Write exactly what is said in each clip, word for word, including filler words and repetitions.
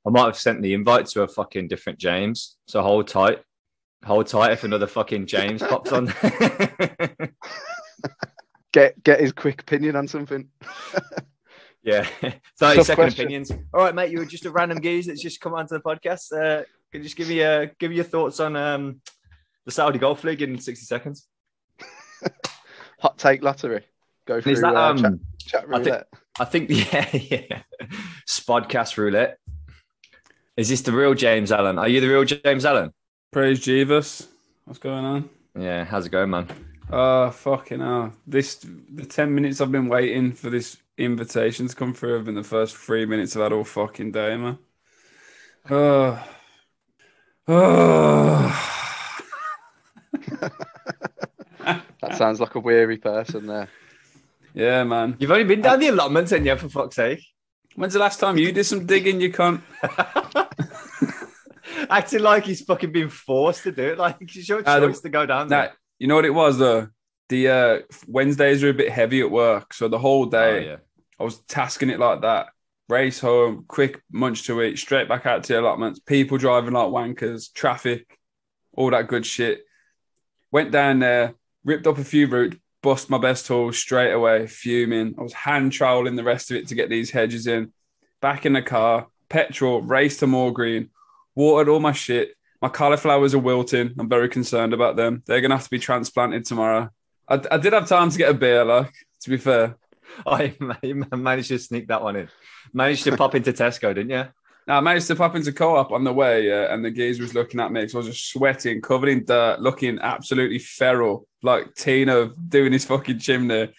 I might have sent the invite to a fucking different James. So hold tight. Hold tight if another fucking James pops on. get get his quick opinion on something. Yeah. thirty Tough second question. opinions. All right, mate, you were just a random geese that's just come onto the podcast. Uh, can you just give me uh, give me your thoughts on um, the Saudi Golf League in sixty seconds? Hot take lottery. Go through Is that, uh, um, chat, chat I think, roulette. I think, yeah, yeah. Spodcast roulette. Is this the real James Allen? Are you the real James Allen? Praise Jeebus. What's going on? Yeah, how's it going, man? Oh, fucking hell. This, the ten minutes I've been waiting for this invitation to come through have been the first three minutes I've had all fucking day, man. Oh. Oh. That sounds like a weary person there. Yeah, man. You've only been down the allotments, and you, for fuck's sake. When's the last time you did some digging, you cunt? Acting like he's fucking been forced to do it. Like, it's your choice Uh, the- to go down Nah, there. you know what it was, though? The uh, Wednesdays are a bit heavy at work, so the whole Oh, day yeah. I was tasking it like that. Race home, quick munch to eat, straight back out to the allotments, people driving like wankers, traffic, all that good shit. Went down there, ripped up a few routes, bust my best tools straight away, fuming. I was hand troweling the rest of it to get these hedges in. Back in the car, petrol, raced to Moor Green, watered all my shit. My cauliflowers are wilting. I'm very concerned about them. They're going to have to be transplanted tomorrow. I, I did have time to get a beer, like, to be fair. I managed to sneak that one in. Managed to pop into Tesco, didn't you? Now, I managed to pop into Co-op on the way, uh, and the geezer was looking at me because I was just sweating, covered in dirt, looking absolutely feral, like Tino doing his fucking chimney.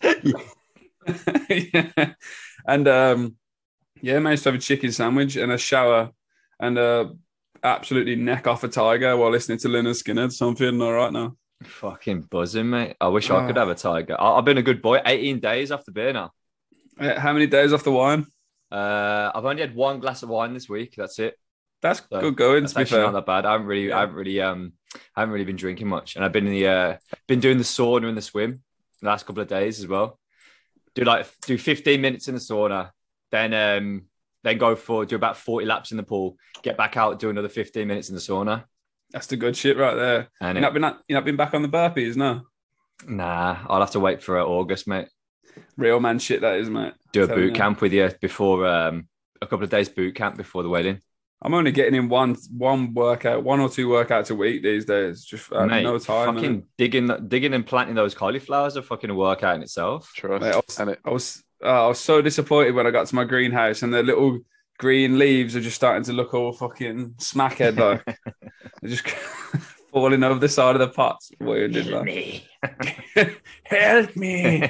Yeah. And, um, yeah, managed to have a chicken sandwich and a shower and uh, absolutely neck off a tiger while listening to Lynyrd Skynyrd, so I'm feeling all right now. Fucking buzzing, mate. I wish I Oh. could have a tiger. I- I've been a good boy. eighteen days off the beer now. Uh, How many days off the wine? Uh, I've only had one glass of wine this week. That's it. That's So good going, That's to be actually fair. not that bad. I haven't really, Yeah. I haven't really, um, I haven't really been drinking much, and I've been in the, uh, been doing the sauna and the swim the last couple of days as well. Do like do fifteen minutes in the sauna, then um, then go for do about forty laps in the pool, get back out, do another fifteen minutes in the sauna. That's the good shit right there. And You're not, it, been, you're not been back on the burpees, no? nah, I'll have to wait for uh, August, mate. Real man shit that is, mate. Do a Telling boot you. camp with you before um, a couple of days boot camp before the wedding. I'm only getting in one one workout, one or two workouts a week these days. Just uh, Mate, no time. fucking innit? digging, digging and planting those cauliflowers are fucking a workout in itself. Trust. Mate, I was, And it, I was, uh, I was so disappointed when I got to my greenhouse and the little green leaves are just starting to look all fucking smackhead like. They're just falling over the side of the pots. Weird, did that. me. Help me.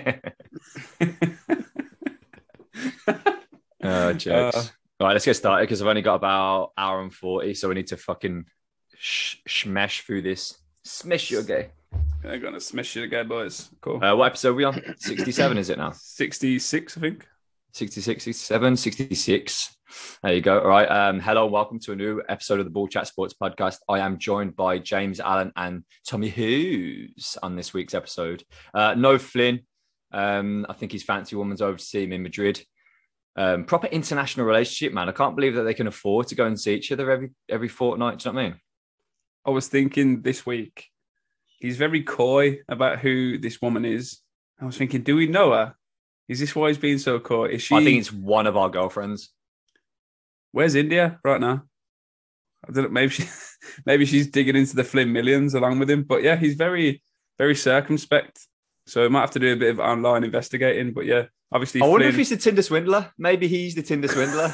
Oh, jokes. Uh, All right, let's get started because I've only got about an hour and forty, so we need to fucking sh- smash through this. Smash you, okay? They're going to smash it again, boys. Cool. Uh, what episode are we on? sixty-seven, is it now? sixty-six, I think. sixty-six, sixty-seven, sixty-six. There you go. All right. Um, hello and welcome to a new episode of the Ball Chat Sports Podcast. I am joined by James Allen and Tommy Hughes on this week's episode. Uh, no Flynn. Um, I think his fancy woman's over to see him in Madrid. Um, proper international relationship, man. I can't believe that they can afford to go and see each other every every fortnight. Do you know what I mean? I was thinking this week, he's very coy about who this woman is. I was thinking, do we know her? Is this why he's being so coy? Is she? I think it's one of our girlfriends. Where's India right now? I don't know. Maybe she, maybe she's digging into the Flynn millions along with him. But yeah, he's very, very circumspect. So I might have to do a bit of online investigating. But yeah, obviously, I wonder Flynn, if he's the Tinder swindler. Maybe he's the Tinder swindler.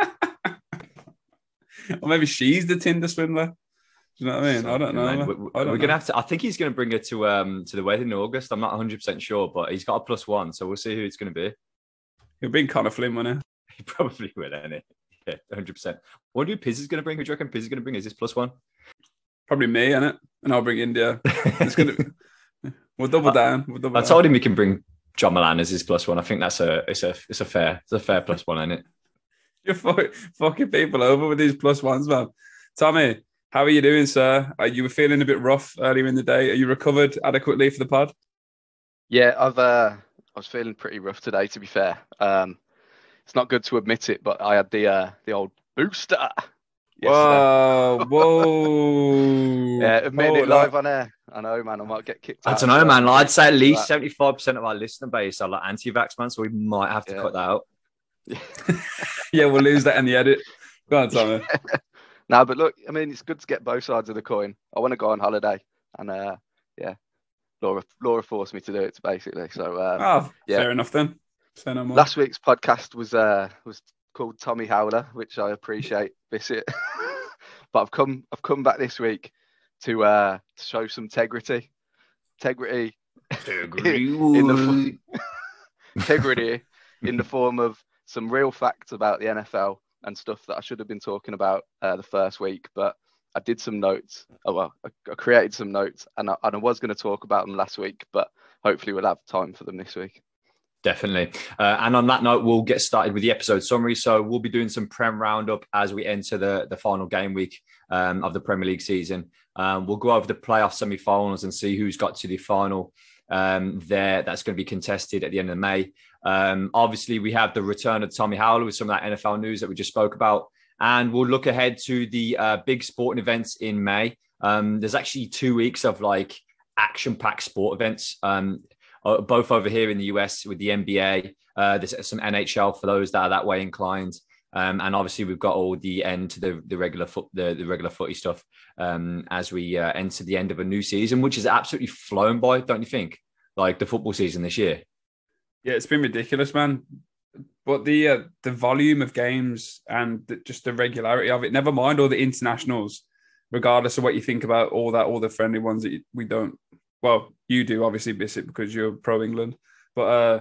or maybe she's the Tinder swindler. Do you know what I mean? I don't know. Man, we- I we- don't We're know. gonna have to. I think he's gonna bring her to um to the wedding in August. I'm not one hundred percent sure, but he's got a plus one, so we'll see who it's gonna be. He'll bring Connor Flynn, won't he? He probably will, isn't it? Yeah, one hundred percent. What do Piz is gonna bring? Who do you reckon Piz is gonna bring? Is this plus one? Probably me, innit? And I'll bring India. It's gonna. We'll double down. We'll double I down. told him he can bring John Milan as his plus one. I think that's a it's a it's a fair it's a fair plus one, isn't it? You're fuck, fucking people over with these plus ones, man. Tommy, how are you doing, sir? Are you were feeling a bit rough earlier in the day? Are you recovered adequately for the pod? yeah, I've uh, I was feeling pretty rough today, to be fair. Um, it's not good to admit it, but I had the uh, the old Booster. Whoa, whoa. Yeah, admitting Oh, it live on air. I know, man. I might get kicked I out. don't know, man. I'd say at least that. seventy-five percent of our listener base are like anti-vax, man. So we might have to Yeah. cut that out. Yeah, we'll lose that in the edit. Go on, Tommy. No, but look, I mean, it's good to get both sides of the coin. I want to go on holiday, and uh, yeah, Laura, Laura forced me to do it, basically. So, um, Oh, yeah. fair enough then. Say no more. Last week's podcast was uh was called Tommy Howler, which I appreciate, visit. But I've come I've come back this week to uh to show some integrity, integrity, in the integrity in the form of some real facts about the N F L and stuff that I should have been talking about uh, the first week, but I did some notes. Oh well, I, I created some notes, and I, and I was going to talk about them last week, but hopefully we'll have time for them this week. Definitely. Uh, and on that note, we'll get started with the episode summary. So we'll be doing some Prem roundup as we enter the, the final game week um, of the Premier League season. Um, we'll go over the playoff semi-finals and see who's got to the final um, there. That's going to be contested at the end of May. Um, obviously, we have the return of Tommy Howler with some of that N F L news that we just spoke about. And we'll look ahead to the uh, big sporting events in May. Um, there's actually two weeks of like action-packed sport events. Um, Uh, both over here in the U S with the N B A. Uh, there's some N H L for those that are that way inclined. Um, and obviously we've got all the end to the, the regular foot, the, the regular footy stuff um, as we uh, enter the end of a new season, which has absolutely flown by, don't you think? Like the football season this year. Yeah, it's been ridiculous, man. But the uh, the volume of games and the, just the regularity of it, never mind all the internationals, regardless of what you think about all that, all the friendly ones that we don't, well, you do obviously, Bissett, because you're pro England, but uh,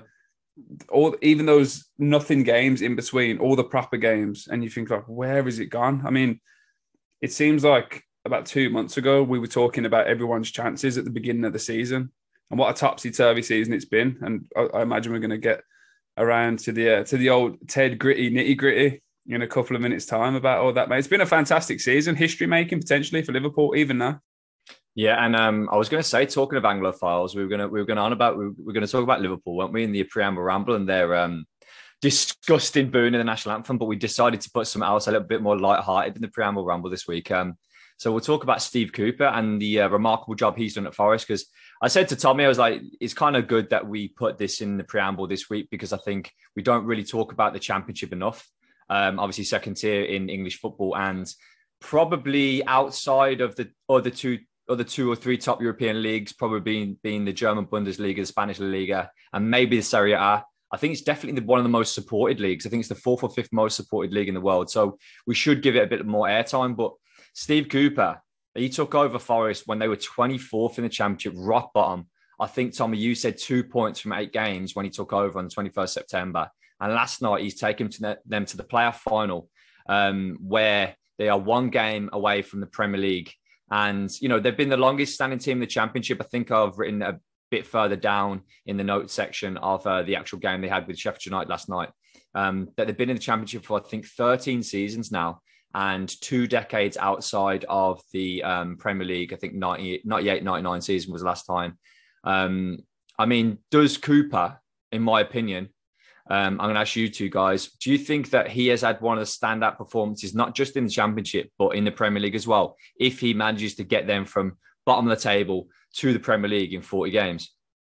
all even those nothing games in between, all the proper games, and you think like, where has it gone? I mean, it seems like about two months ago we were talking about everyone's chances at the beginning of the season, and what a topsy turvy season it's been. And I, I imagine we're going to get around to the uh, to the old Ted gritty nitty gritty in a couple of minutes' time about all that. Mate, it's been a fantastic season, history making potentially for Liverpool, even now. Yeah, and um, I was going to say, talking of Anglophiles, we were going to we were going on about we were going to talk about Liverpool, weren't we, in the preamble ramble and their um, disgusting booing in the national anthem, but we decided to put something else a little bit more light-hearted in the preamble ramble this week. Um, so we'll talk about Steve Cooper and the uh, remarkable job he's done at Forest. Because I said to Tommy, I was like, it's kind of good that we put this in the preamble this week because I think we don't really talk about the Championship enough. Um, obviously, second tier in English football, and probably outside of the other two. Other two or three top European leagues, probably being, being the German Bundesliga, the Spanish La Liga, and maybe the Serie A. I think it's definitely the, one of the most supported leagues. I think it's the fourth or fifth most supported league in the world. So we should give it a bit more airtime. But Steve Cooper, he took over Forest when they were twenty-fourth in the Championship, rock bottom. I think, Tommy, you said two points from eight games when he took over on the twenty-first of September. And last night, he's taken to the, them to the playoff final, um, where they are one game away from the Premier League. And, you know, they've been the longest standing team in the Championship. I think I've written a bit further down in the notes section of uh, the actual game they had with Sheffield United last night, um, that they've been in the Championship for, I think, thirteen seasons now and two decades outside of the um, Premier League. I think ninety, ninety-eight, ninety-nine season was the last time. Um, I mean, does Cooper, in my opinion, Um, I'm going to ask you two guys, do you think that he has had one of the standout performances, not just in the Championship, but in the Premier League as well, if he manages to get them from bottom of the table to the Premier League in forty games?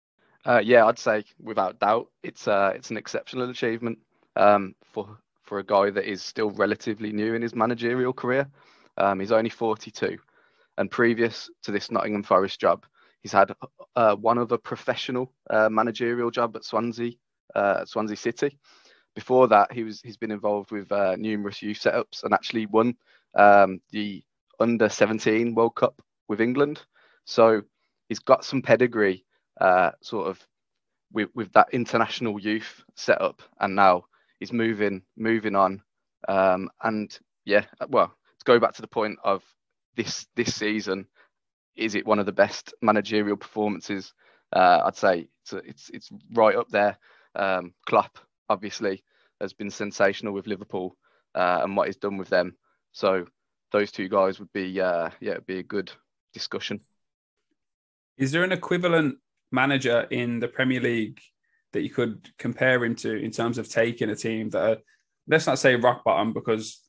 Uh, yeah, I'd say without doubt, it's uh, it's an exceptional achievement um, for for a guy that is still relatively new in his managerial career. Um, he's only forty-two, and previous to this Nottingham Forest job, he's had uh, one other professional uh, managerial job at Swansea. Uh, at Swansea City. Before that, he was he's been involved with uh, numerous youth setups and actually won um, the under seventeen World Cup with England. So he's got some pedigree, uh, sort of with with that international youth setup, and now he's moving moving on. Um, and yeah, well, to go back to the point of this this season, is it one of the best managerial performances? Uh, I'd say it's it's it's right up there. Um, Klopp obviously has been sensational with Liverpool uh, and what he's done with them. So those two guys would be, uh, yeah, it'd be a good discussion. Is there an equivalent manager in the Premier League that you could compare him to in terms of taking a team that are, let's not say rock bottom, because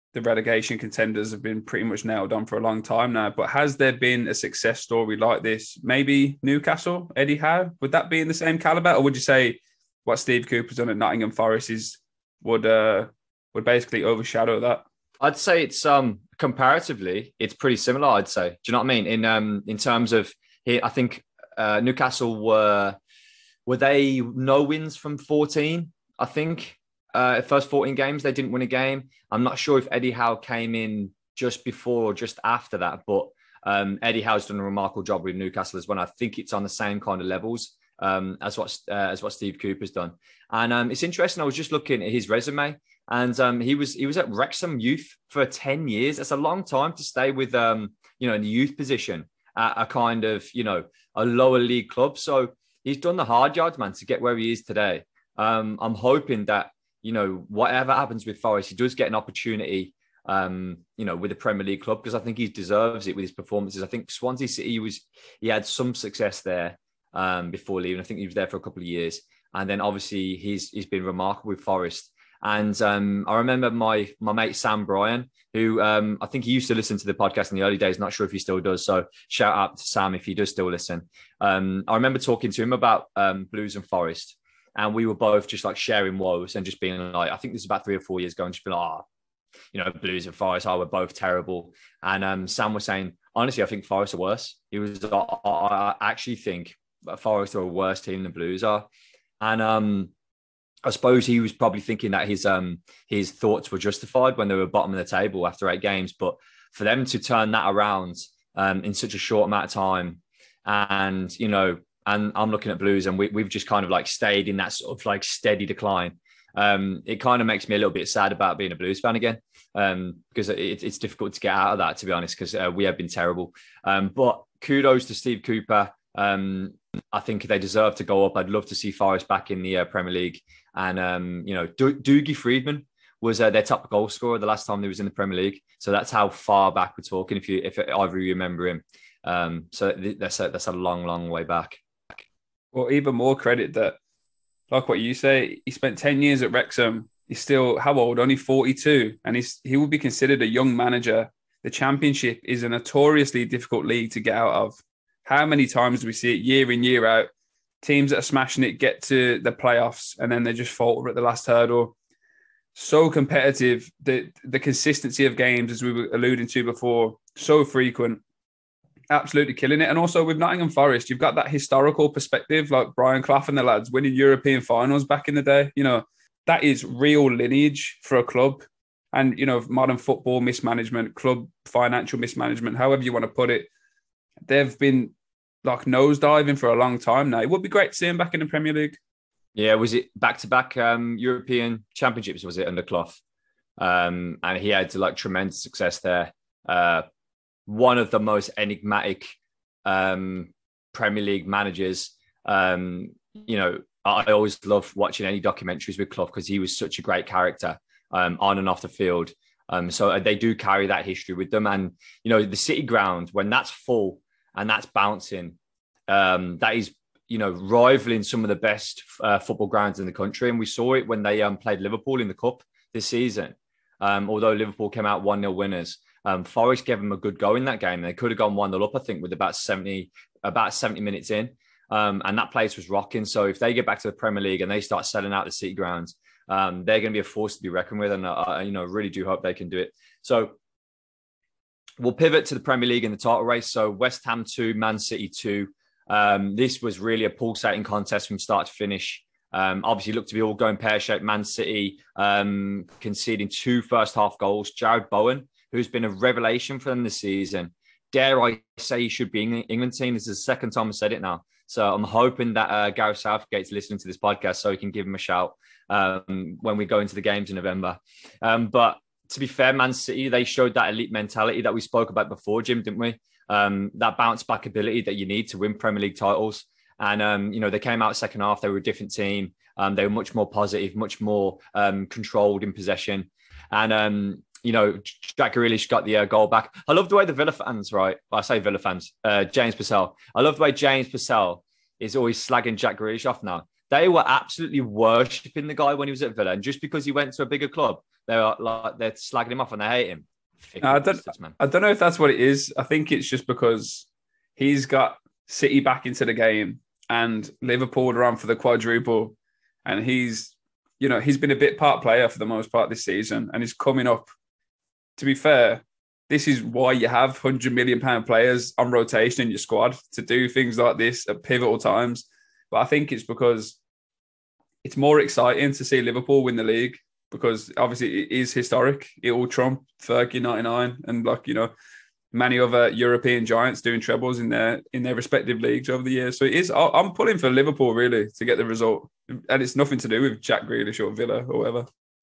the relegation contenders have been pretty much nailed on for a long time now. But has there been a success story like this? Maybe Newcastle, Eddie Howe? Would that be in the same caliber? Or would you say what Steve Cooper's done at Nottingham Forest is would uh, would basically overshadow that? I'd say it's um comparatively, it's pretty similar, I'd say. Do you know what I mean? In um in terms of here, I think uh, Newcastle were were they no wins from fourteen, I think. Uh, first fourteen games, they didn't win a game. I'm not sure if Eddie Howe came in just before or just after that, but um, Eddie Howe's done a remarkable job with Newcastle as well. I think it's on the same kind of levels um, as what uh, as what Steve Cooper's done. And um, it's interesting. I was just looking at his resume, and um, he was he was at Wrexham Youth for ten years. That's a long time to stay with um, you know in the youth position at a kind of you know a lower league club. So he's done the hard yards, man, to get where he is today. Um, I'm hoping that. You know, whatever happens with Forest, he does get an opportunity, um, you know, with the Premier League club because I think he deserves it with his performances. I think Swansea City was he had some success there um, before leaving. I think he was there for a couple of years, and then obviously he's he's been remarkable with Forest. And um, I remember my my mate Sam Bryan, who um, I think he used to listen to the podcast in the early days. Not sure if he still does. So shout out to Sam if he does still listen. Um, I remember talking to him about um, Blues and Forest. And we were both just like sharing woes and just being like, I think this is about three or four years ago, and just being like, oh, you know, Blues and Forest, oh, we're both terrible. And um, Sam was saying, honestly, I think Forest are worse. He was, I, I actually think Forest are a worse team than Blues are. And um, I suppose he was probably thinking that his um, his thoughts were justified when they were bottom of the table after eight games. But for them to turn that around um, in such a short amount of time, and, you know, and I'm looking at Blues and we, we've just kind of like stayed in that sort of like steady decline. Um, it kind of makes me a little bit sad about being a Blues fan again um, because it, it's difficult to get out of that, to be honest, because uh, we have been terrible. Um, but kudos to Steve Cooper. Um, I think they deserve to go up. I'd love to see Forest back in the uh, Premier League. And, um, you know, Do- Dougie Freedman was uh, their top goal scorer the last time he was in the Premier League. So that's how far back we're talking, if you if either of you remember him. Um, so that's a, that's a long, long way back. Well, even more credit that, like what you say, he spent ten years at Wrexham. He's still, how old? Only forty-two. And he's he would be considered a young manager. The Championship is a notoriously difficult league to get out of. How many times do we see it year in, year out? Teams that are smashing it get to the playoffs and then they just falter at the last hurdle. So competitive. The, the consistency of games, as we were alluding to before, so frequent. Absolutely killing it. And also with Nottingham Forest, you've got that historical perspective, like Brian Clough and the lads winning European finals back in the day. You know, that is real lineage for a club. And, you know, modern football mismanagement, club financial mismanagement, however you want to put it, they've been like nosediving for a long time now. It would be great to see him back in the Premier League. Yeah, was it back-to-back um, European Championships, was it, under Clough? Um, and he had like tremendous success there. Uh, one of the most enigmatic um, Premier League managers. Um, you know, I, I always love watching any documentaries with Clough because he was such a great character um, on and off the field. Um, so they do carry that history with them. And, you know, the City ground, when that's full and that's bouncing, um, that is, you know, rivaling some of the best uh, football grounds in the country. And we saw it when they um, played Liverpool in the Cup this season. Um, although Liverpool came out one nil winners, um, Forest gave them a good go in that game. They could have gone one nil up, I think, with about seventy, about seventy minutes in. Um, and that place was rocking. So if they get back to the Premier League and they start selling out the City grounds, um, they're going to be a force to be reckoned with. And I, you know, really do hope they can do it. So we'll pivot to the Premier League in the title race. So West Ham two, Man City two. Um, this was really a pulsating contest from start to finish. Um, obviously, looked to be all going pear-shaped. Man City um, conceding two first-half goals. Jared Bowen, who's been a revelation for them this season. Dare I say he should be in the England team. This is the second time I've said it now. So I'm hoping that uh, Gareth Southgate's listening to this podcast so he can give him a shout um, when we go into the games in November. Um, but to be fair, Man City, they showed that elite mentality that we spoke about before, Jim, didn't we? Um, that bounce back ability that you need to win Premier League titles. And, um, you know, they came out second half. They were a different team. Um, they were much more positive, much more um, controlled in possession. And, um, you know, Jack Grealish got the uh, goal back. I love the way the Villa fans, right? Well, I say Villa fans, uh, James Purcell. I love the way James Purcell is always slagging Jack Grealish off now. they were absolutely worshipping the guy when he was at Villa, and just because he went to a bigger club, they're like they're slagging him off and they hate him. No, I don't. Bastards, man. I don't know if that's what it is. I think it's just because he's got City back into the game and Liverpool are on for the quadruple, and he's, you know, he's been a bit part player for the most part this season, and he's coming up. To be fair, this is why you have one hundred million pound players on rotation in your squad to do things like this at pivotal times. But I think it's because it's more exciting to see Liverpool win the league, because obviously it is historic. It will trump Fergie ninety-nine and, like, you know, many other European giants doing trebles in their in their respective leagues over the years. So it is. I'm pulling for Liverpool really to get the result, and it's nothing to do with Jack Grealish or Villa or whatever.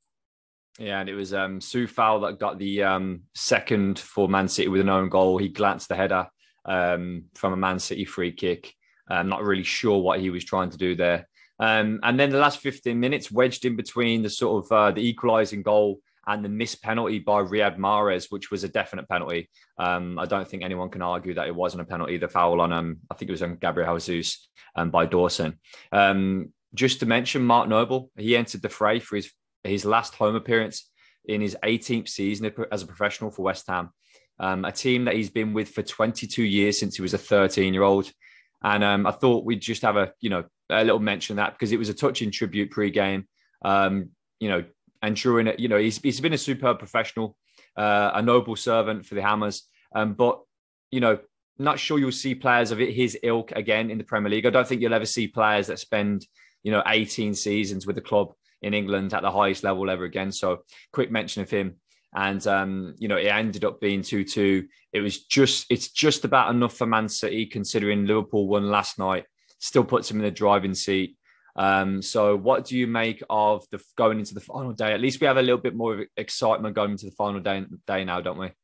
Yeah, and it was um, Soufal that got the um, second for Man City with an own goal. He glanced the header um, from a Man City free kick. I'm not really sure what he was trying to do there. Um, and then the last fifteen minutes wedged in between the sort of uh, the equalising goal and the missed penalty by Riyad Mahrez, which was a definite penalty. Um, I don't think anyone can argue that it wasn't a penalty. The foul on, um, I think it was on Gabriel Jesus um, by Dawson. Um, just to mention Mark Noble, he entered the fray for his his last home appearance in his eighteenth season as a professional for West Ham, um, a team that he's been with for twenty-two years since he was a thirteen-year-old. And um, I thought we'd just have a, you know, a little mention of that because it was a touching tribute pre-game, um, you know, and drew in it. You know, he's, he's been a superb professional, uh, a noble servant for the Hammers. Um, but, you know, not sure you'll see players of his ilk again in the Premier League. I don't think you'll ever see players that spend, you know, eighteen seasons with the club in England at the highest level ever again. So quick mention of him. And, um, you know, it ended up being two two. It was just, it's just about enough for Man City, considering Liverpool won last night, still puts him in the driving seat. Um, so what do you make of the going into the final day? At least we have a little bit more of excitement going into the final day, day now, don't we?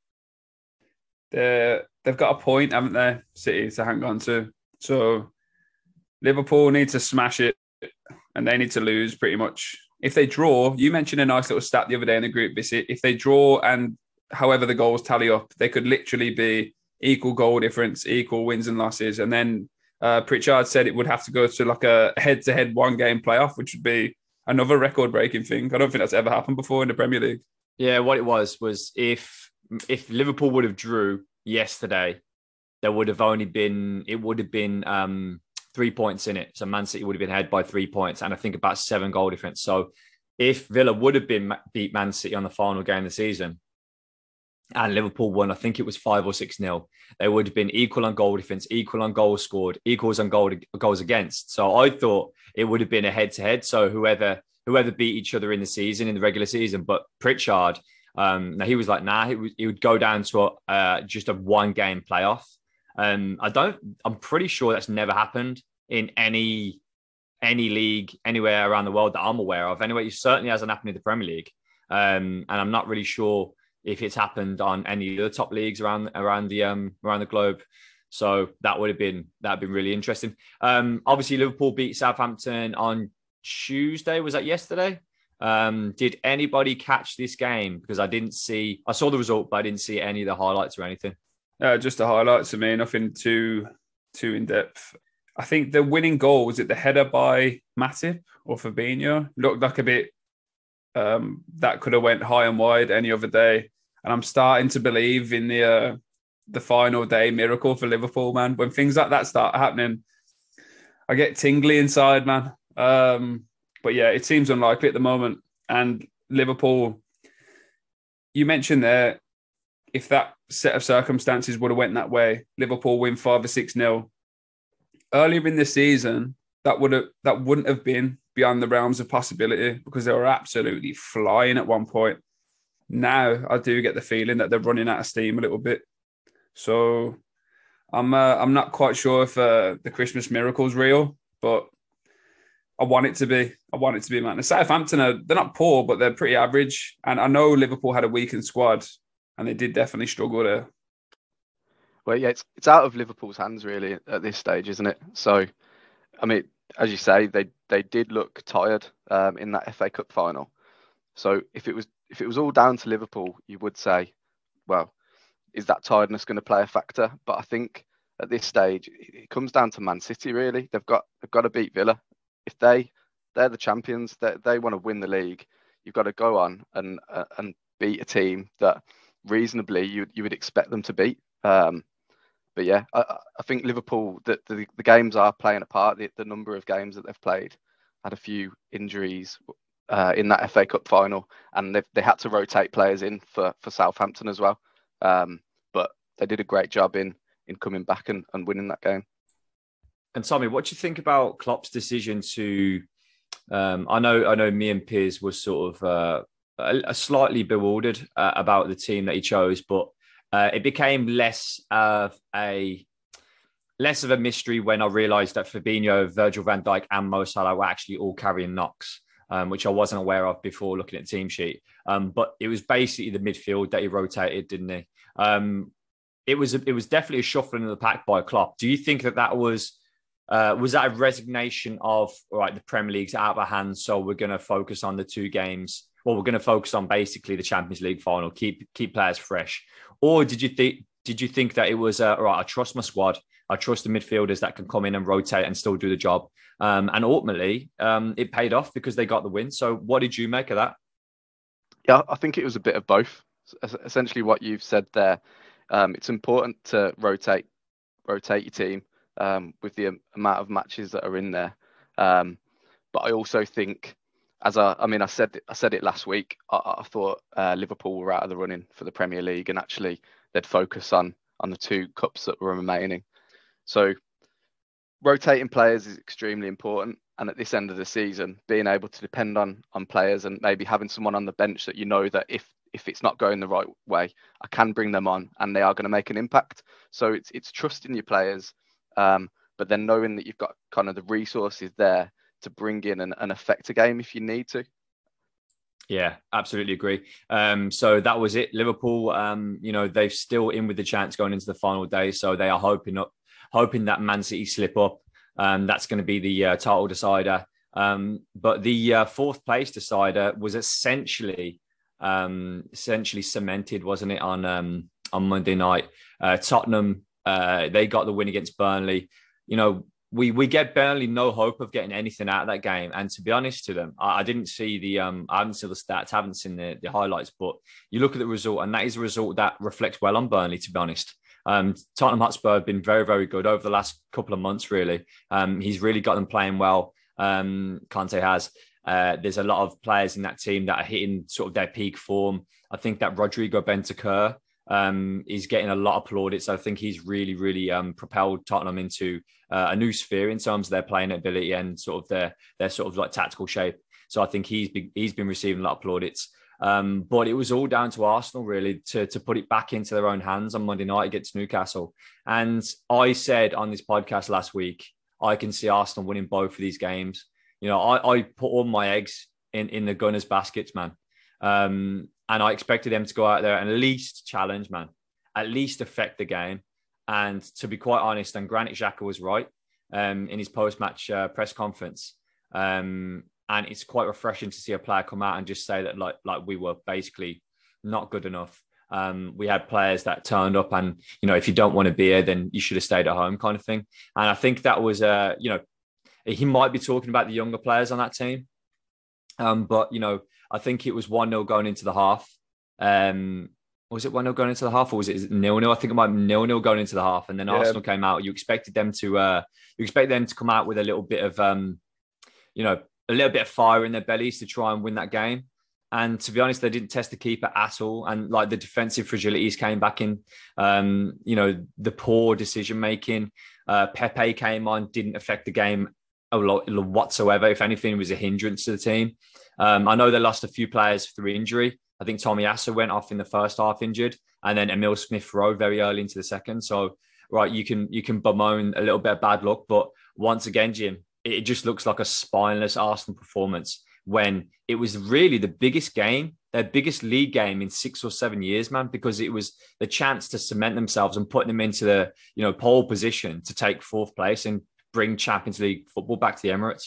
They're, they've got a point, haven't they, City, to hang on to. So Liverpool need to smash it and they need to lose pretty much. If they draw, you mentioned a nice little stat the other day in the group visit. If they draw and however the goals tally up, they could literally be equal goal difference, equal wins and losses. And then uh, Pritchard said it would have to go to like a head-to-head one-game playoff, which would be another record-breaking thing. I don't think that's ever happened before in the Premier League. Yeah, what it was was if if Liverpool would have drew yesterday, there would have only been it would have been um, three points in it. So Man City would have been ahead by three points, and I think about seven goal difference. So if Villa would have been beat Man City on the final game of the season, and Liverpool won, I think it was five or six nil, they would have been equal on goal difference, equal on goals scored, equals on goal goals against. So I thought it would have been a head to head. So whoever whoever beat each other in the season, in the regular season, but Pritchard. Um, now he was like, nah, he would, he would go down to a, uh, just a one game playoff. Um, I don't, I'm pretty sure that's never happened in any, any league anywhere around the world that I'm aware of. Anyway, it certainly hasn't happened in the Premier League. Um, and I'm not really sure if it's happened on any of the top leagues around, around the, um, around the globe. So that would have been, that would have been really interesting. Um, obviously Liverpool beat Southampton on Tuesday. Was that yesterday? Um, did anybody catch this game? Because I didn't see, I saw the result, but I didn't see any of the highlights or anything. Uh, just the highlights for me, nothing too too in depth. I think the winning goal, was it the header by Matip or Fabinho? Looked like a bit, um, that could have went high and wide any other day. And I'm starting to believe in the uh, the final day miracle for Liverpool, man. When things like that start happening, I get tingly inside, man. Um, But yeah, it seems unlikely at the moment. And Liverpool, you mentioned there, if that set of circumstances would have went that way, Liverpool win five or six nil. Earlier in the season, that would have that wouldn't have been beyond the realms of possibility because they were absolutely flying at one point. Now I do get the feeling that they're running out of steam a little bit. So I'm uh, I'm not quite sure if uh, the Christmas miracle's real, but I want it to be. I want it to be, man. The Southampton are, they're not poor, but they're pretty average. And I know Liverpool had a weakened squad, and they did definitely struggle there. Well, yeah, it's it's out of Liverpool's hands really at this stage, isn't it? So, I mean, as you say, they they did look tired um, in that F A Cup final. So if it was if it was all down to Liverpool, you would say, well, is that tiredness going to play a factor? But I think at this stage, it comes down to Man City. Really, they've got they've got to beat Villa. If they they're the champions. They they want to win the league. You've got to go on and uh, and beat a team that reasonably you you would expect them to beat. Um, but yeah, I, I think Liverpool, the, the the games are playing a part. The, the number of games that they've played, had a few injuries uh, in that F A Cup final, and they they had to rotate players in for for Southampton as well. Um, but they did a great job in in coming back and, and winning that game. And Tommy, what do you think about Klopp's decision to? Um, I know, I know, me and Piers was sort of uh, a, a slightly bewildered uh, about the team that he chose, but uh, it became less of a less of a mystery when I realised that Fabinho, Virgil van Dijk, and Mo Salah were actually all carrying knocks, um, which I wasn't aware of before looking at the team sheet. Um, but it was basically the midfield that he rotated, didn't he? Um, it was a, it was definitely a shuffling of the pack by Klopp. Do you think that that was? Uh, was that a resignation of, all right, the Premier League's out of our hands, so we're going to focus on the two games? Well, we're going to focus on basically the Champions League final, keep keep players fresh. Or did you think did you think that it was, uh, all right, I trust my squad, I trust the midfielders that can come in and rotate and still do the job? Um, and ultimately, um, it paid off because they got the win. So what did you make of that? Yeah, I think it was a bit of both. Essentially what you've said there. Um, it's important to rotate rotate your team. Um, with the amount of matches that are in there, um, but I also think, as I, I mean, I said, I said it last week. I, I thought uh, Liverpool were out of the running for the Premier League, and actually they'd focus on on the two cups that were remaining. So rotating players is extremely important, and at this end of the season, being able to depend on on players and maybe having someone on the bench that you know that if if it's not going the right way, I can bring them on, and they are going to make an impact. So it's it's trusting your players. Um, but then knowing that you've got kind of the resources there to bring in and, and affect a game if you need to. Yeah, absolutely agree. Um, so that was it. Liverpool, um, you know, they're still in with the chance going into the final day. So they are hoping up, hoping that Man City slip up. Um, that's going to be the uh, title decider. Um, but the uh, fourth place decider was essentially, um, essentially cemented, wasn't it, on um, on Monday night? Uh, Tottenham. Uh, they got the win against Burnley. You know, we we get Burnley no hope of getting anything out of that game. And to be honest to them, I, I didn't see the um, I haven't seen the stats, haven't seen the, the highlights. But you look at the result, and that is a result that reflects well on Burnley. To be honest, um, Tottenham Hotspur have been very very good over the last couple of months. Really, um, he's really got them playing well. Um, Conte has. Uh, there's a lot of players in that team that are hitting sort of their peak form. I think that Rodrigo Bentancur Um, is getting a lot of plaudits. I think he's really, really um, propelled Tottenham into uh, a new sphere in terms of their playing ability and sort of their their sort of like tactical shape. So I think he's been, he's been receiving a lot of plaudits. Um, but it was all down to Arsenal really to to put it back into their own hands on Monday night against Newcastle. And I said on this podcast last week, I can see Arsenal winning both of these games. You know, I, I put all my eggs in in the Gunners' baskets, man. Um, And I expected them to go out there and at least challenge, man, at least affect the game. And to be quite honest, and Granit Xhaka was right um, in his post-match uh, press conference. Um, and it's quite refreshing to see a player come out and just say that, like, like we were basically not good enough. Um, we had players that turned up and, you know, if you don't want to be here, then you should have stayed at home kind of thing. And I think that was, uh, you know, he might be talking about the younger players on that team. Um, but, you know, I think it was one nil going into the half. Um, was it one nil going into the half or was it nil nil? I think it might be nil nil going into the half. And then yeah. Arsenal came out. You expected them to uh, you expect them to come out with a little bit of, um, you know, a little bit of fire in their bellies to try and win that game. And to be honest, they didn't test the keeper at all. And like the defensive fragilities came back in, um, you know, the poor decision making. Uh, Pepe came on, didn't affect the game a lot whatsoever. If anything, it was a hindrance to the team. Um, I know they lost a few players through injury. I think Tommy Asa went off in the first half injured, and then Emil Smith-Rowe very early into the second. So, right, you can you can bemoan a little bit of bad luck, but once again, Jim, it just looks like a spineless Arsenal performance when it was really the biggest game, their biggest league game in six or seven years, man, because it was the chance to cement themselves and put them into the, you know, pole position to take fourth place and bring Champions League football back to the Emirates.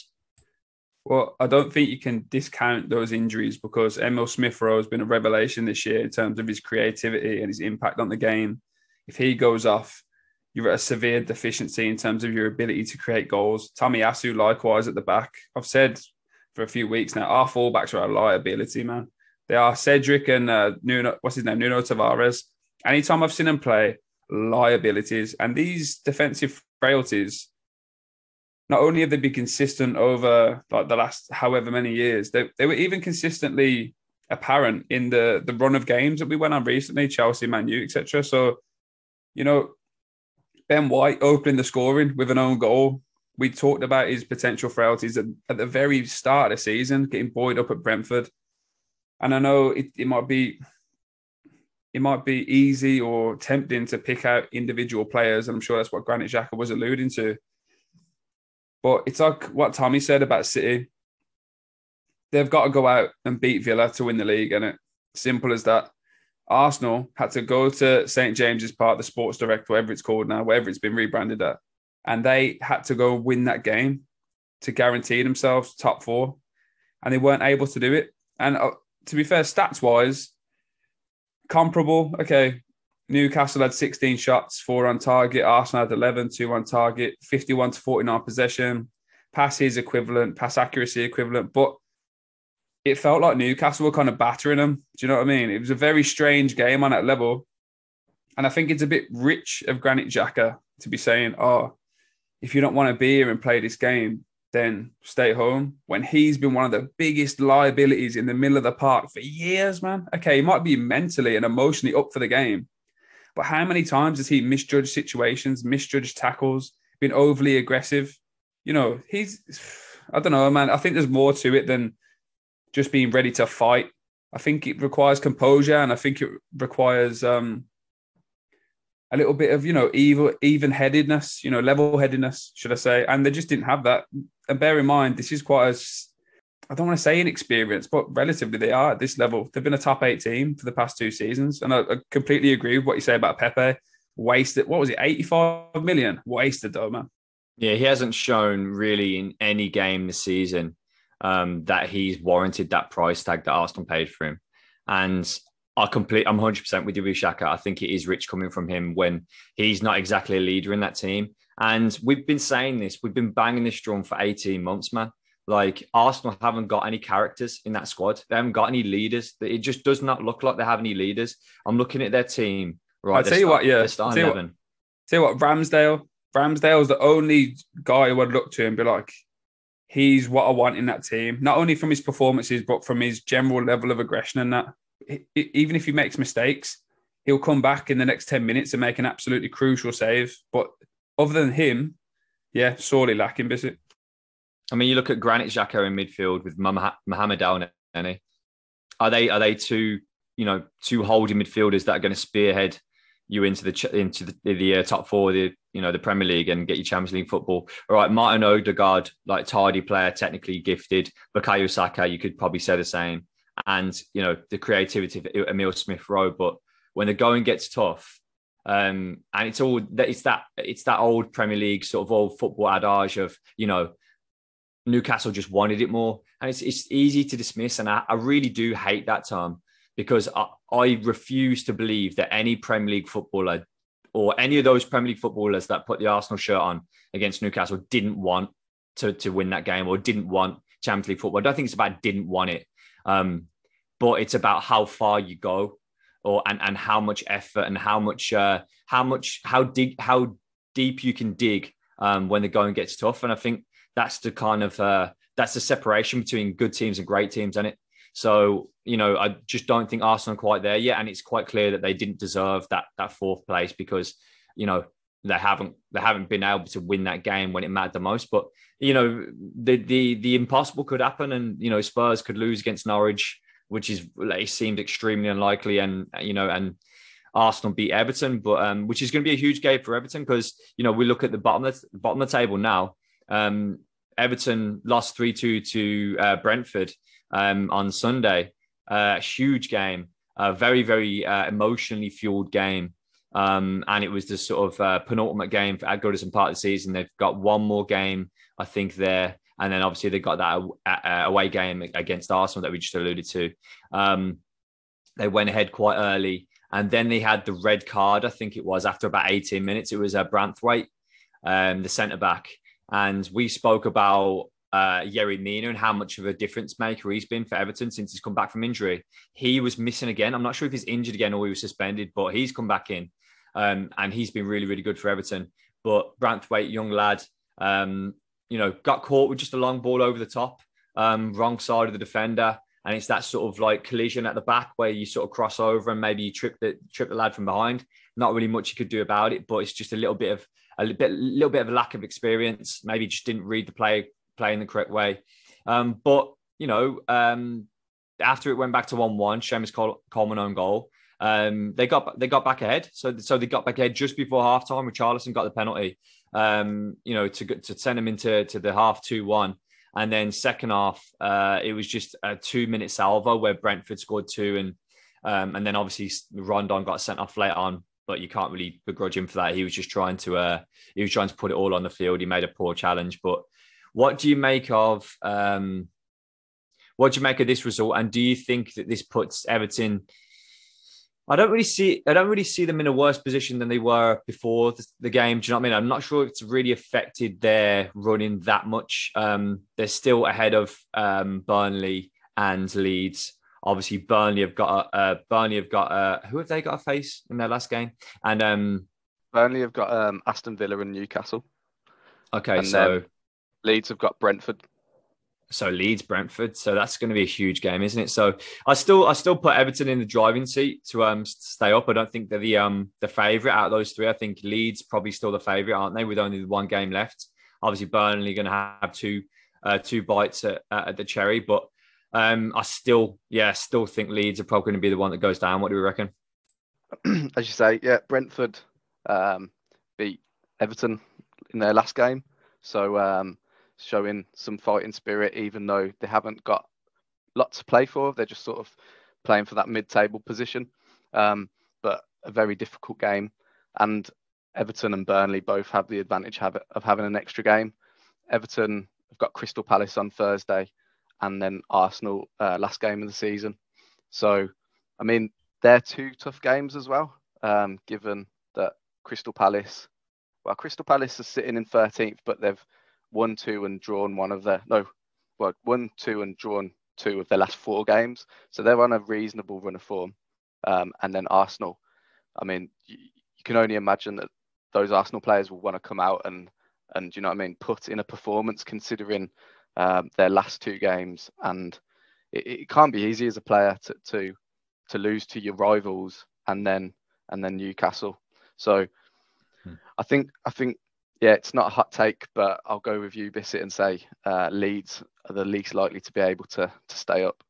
Well, I don't think you can discount those injuries because Emil Smith-Rowe has been a revelation this year in terms of his creativity and his impact on the game. If he goes off, you're at a severe deficiency in terms of your ability to create goals. Tommy Asu, likewise, at the back. I've said for a few weeks now. Our fullbacks are a liability, man. They are Cedric and uh, Nuno, what's his name? Nuno Tavares. Anytime I've seen them play, liabilities. And these defensive frailties, not only have they been consistent over like the last however many years, they, they were even consistently apparent in the, the run of games that we went on recently, Chelsea, Man U, et cetera. So, you know, Ben White opening the scoring with an own goal. We talked about his potential frailties at, at the very start of the season, getting buoyed up at Brentford. And I know it, it might be it might be easy or tempting to pick out individual players, and I'm sure that's what Granit Xhaka was alluding to. But it's like what Tommy said about City. They've got to go out and beat Villa to win the league, and it simple as that. Arsenal had to go to Saint James's Park, the Sports Direct, whatever it's called now, whatever it's been rebranded at, and they had to go win that game to guarantee themselves top four, and they weren't able to do it. And uh, to be fair, stats-wise, comparable. Okay, Newcastle had sixteen shots, four on target. Arsenal had eleven, two on target, fifty-one to forty-nine possession. Passes equivalent, pass accuracy equivalent. But it felt like Newcastle were kind of battering them. Do you know what I mean? It was a very strange game on that level. And I think it's a bit rich of Granit Xhaka to be saying, oh, if you don't want to be here and play this game, then stay home, when he's been one of the biggest liabilities in the middle of the park for years, man. Okay, he might be mentally and emotionally up for the game, but how many times has he misjudged situations, misjudged tackles, been overly aggressive? You know, he's, I don't know, man. I think there's more to it than just being ready to fight. I think it requires composure, and I think it requires um, a little bit of, you know, evil, even-headedness, you know, level-headedness, should I say. And they just didn't have that. And bear in mind, this is quite a, I don't want to say inexperienced, but relatively they are at this level. They've been a top eight team for the past two seasons. And I, I completely agree with what you say about Pepe. Wasted, what was it, eighty-five million? Wasted though, man. Yeah, he hasn't shown really in any game this season um, that he's warranted that price tag that Arsenal paid for him. And I complete, I'm one hundred percent with you, Xhaka. I think it is rich coming from him when he's not exactly a leader in that team. And we've been saying this, we've been banging this drum for eighteen months, man. Like, Arsenal haven't got any characters in that squad. They haven't got any leaders. It just does not look like they have any leaders. I'm looking at their team. Right, I'll tell you what, yeah. I'll tell you what, tell you what, Ramsdale. Ramsdale's the only guy who I'd look to and be like, he's what I want in that team. Not only from his performances, but from his general level of aggression and that. Even if he makes mistakes, he'll come back in the next ten minutes and make an absolutely crucial save. But other than him, yeah, sorely lacking, Bissett. I mean, you look at Granit Xhaka in midfield with Mohamed El-Neni. Are they are they two, you know, two holding midfielders that are going to spearhead you into the into the, the uh, top four of the, you know, the Premier League and get you Champions League football? All right, Martin Odegaard, like tidy player, technically gifted. Bukayo Saka, you could probably say the same. And, you know, the creativity of Emile Smith-Rowe. But when the going gets tough, um, and it's all it's that it's that old Premier League sort of old football adage of, you know, Newcastle just wanted it more, and it's it's easy to dismiss. And I, I really do hate that term, because I, I refuse to believe that any Premier League footballer or any of those Premier League footballers that put the Arsenal shirt on against Newcastle didn't want to to win that game or didn't want Champions League football. I don't think it's about didn't want it. Um, but it's about how far you go, or and, and how much effort and how much uh, how much how dig how deep you can dig um, when the going gets tough. And I think that's the kind of uh, that's the separation between good teams and great teams, isn't it? So, you know, I just don't think Arsenal are quite there yet, and it's quite clear that they didn't deserve that that fourth place, because, you know, they haven't they haven't been able to win that game when it mattered the most. But, you know, the the the impossible could happen, and, you know, Spurs could lose against Norwich, which is it seemed extremely unlikely, and, you know, and Arsenal beat Everton, but um, which is going to be a huge game for Everton, because, you know, we look at the bottom of the bottom of the table now. Um, Everton lost three two to uh, Brentford um, on Sunday. Uh, huge game, a very very uh, emotionally fueled game. Um, and it was the sort of uh, penultimate game at Goodison Park of the season. They've got one more game, I think, there. And then obviously they got that uh, away game against Arsenal that we just alluded to. Um, they went ahead quite early. And then they had the red card, I think it was, after about eighteen minutes. It was uh, Branthwaite, um, the centre-back. And we spoke about uh, Yerry Mina and how much of a difference maker he's been for Everton since he's come back from injury. He was missing again. I'm not sure if he's injured again or he was suspended, but he's come back in um, and he's been really, really good for Everton. But Branthwaite, young lad, um, you know, got caught with just a long ball over the top, um, wrong side of the defender. And it's that sort of like collision at the back where you sort of cross over and maybe you trip the trip the lad from behind. Not really much you could do about it, but it's just a little bit of a little bit, little bit of a lack of experience. Maybe just didn't read the play, play in the correct way. Um, but you know, um, after it went back to one one, Seamus Col- Coleman own goal. Um, they got they got back ahead, so so they got back ahead just before halftime. Richarlison got the penalty, um, you know, to to send them into to the half two one. And then second half, uh, it was just a two-minute salvo where Brentford scored two. And um, and then obviously Rondon got sent off late on, but you can't really begrudge him for that. He was just trying to uh, he was trying to put it all on the field. He made a poor challenge. But what do you make of um, what do you make of this result? And do you think that this puts Everton... I don't really see. I don't really see them in a worse position than they were before the, the game. Do you know what I mean? I'm not sure if it's really affected their running that much. Um, they're still ahead of um, Burnley and Leeds. Obviously, Burnley have got. A, uh, Burnley have got. A, who have they got to face in their last game? And um, Burnley have got um, Aston Villa and Newcastle. Okay, and so Leeds have got Brentford. So Leeds, Brentford. So that's going to be a huge game, isn't it? So I still, I still put Everton in the driving seat to um stay up. I don't think they're the um the favourite out of those three. I think Leeds probably still the favourite, aren't they? With only one game left. Obviously, Burnley going to have two uh, two bites at, at the cherry, but um I still, yeah, still think Leeds are probably going to be the one that goes down. What do we reckon? As you say, yeah, Brentford um, beat Everton in their last game, so. Um, showing some fighting spirit, even though they haven't got lots to play for. They're just sort of playing for that mid-table position. Um, but a very difficult game. And Everton and Burnley both have the advantage of having an extra game. Everton have got Crystal Palace on Thursday and then Arsenal uh, last game of the season. So, I mean, they're two tough games as well, um, given that Crystal Palace, well, Crystal Palace is sitting in thirteenth, but they've won two and drawn one of their no, well, won two and drawn two of their last four games. So they're on a reasonable run of form. Um, and then Arsenal, I mean, you, you can only imagine that those Arsenal players will want to come out and and you know what I mean, put in a performance considering um, their last two games. And it, it can't be easy as a player to to to lose to your rivals and then and then Newcastle. So hmm. I think I think. Yeah, it's not a hot take, but I'll go with you, Bissett, and say uh, Leeds are the least likely to be able to to stay up.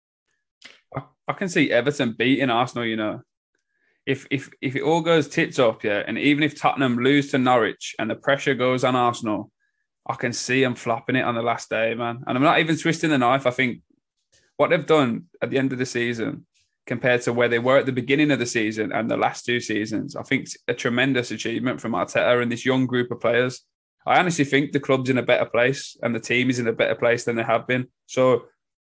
I, I can see Everton beating Arsenal, you know. If if if it all goes tits up, yeah, and even if Tottenham lose to Norwich and the pressure goes on Arsenal, I can see them flopping it on the last day, man. And I'm not even twisting the knife. I think what they've done at the end of the season compared to where they were at the beginning of the season and the last two seasons, I think it's a tremendous achievement from Arteta and this young group of players. I honestly think the club's in a better place and the team is in a better place than they have been. So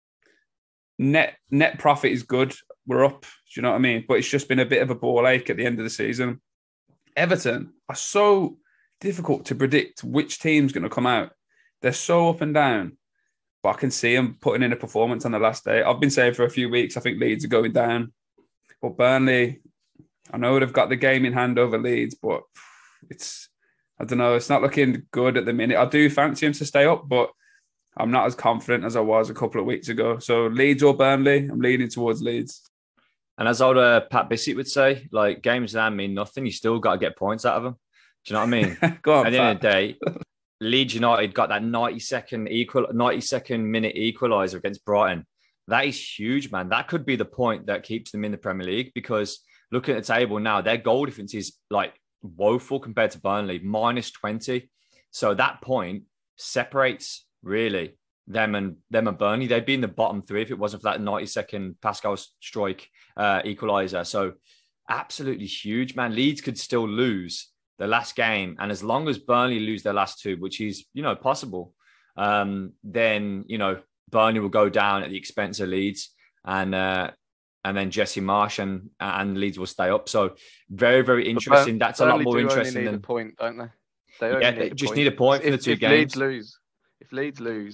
net net profit is good. We're up, do you know what I mean? But it's just been a bit of a ball ache at the end of the season. Everton are so difficult to predict which team's going to come out. They're so up and down. But I can see them putting in a performance on the last day. I've been saying for a few weeks, I think Leeds are going down. But Burnley, I know they've got the game in hand over Leeds, but it's, I don't know, it's not looking good at the minute. I do fancy them to stay up, but I'm not as confident as I was a couple of weeks ago. So Leeds or Burnley, I'm leaning towards Leeds. And as old uh, Pat Bissett would say, like, games now mean nothing. You still got to get points out of them. Do you know what I mean? Go on, at the Pat. end of the day, Leeds United got that ninety second equal, ninety second minute equaliser against Brighton. That is huge, man. That could be the point that keeps them in the Premier League, because looking at the table now, their goal difference is like woeful compared to Burnley, minus twenty. So that point separates really them and them and Burnley. They'd be in the bottom three if it wasn't for that ninety second Pascal Struijk uh, equaliser. So absolutely huge, man. Leeds could still lose the last game, and as long as Burnley lose their last two, which is, you know, possible, um, then, you know, Burnley will go down at the expense of Leeds, and uh, and then Jesse Marsh and and Leeds will stay up. So very, very interesting. That's a lot more interesting than than a point, don't they? They only yeah, need they a just point. need a point for if, the two if games. Leeds lose, if Leeds lose,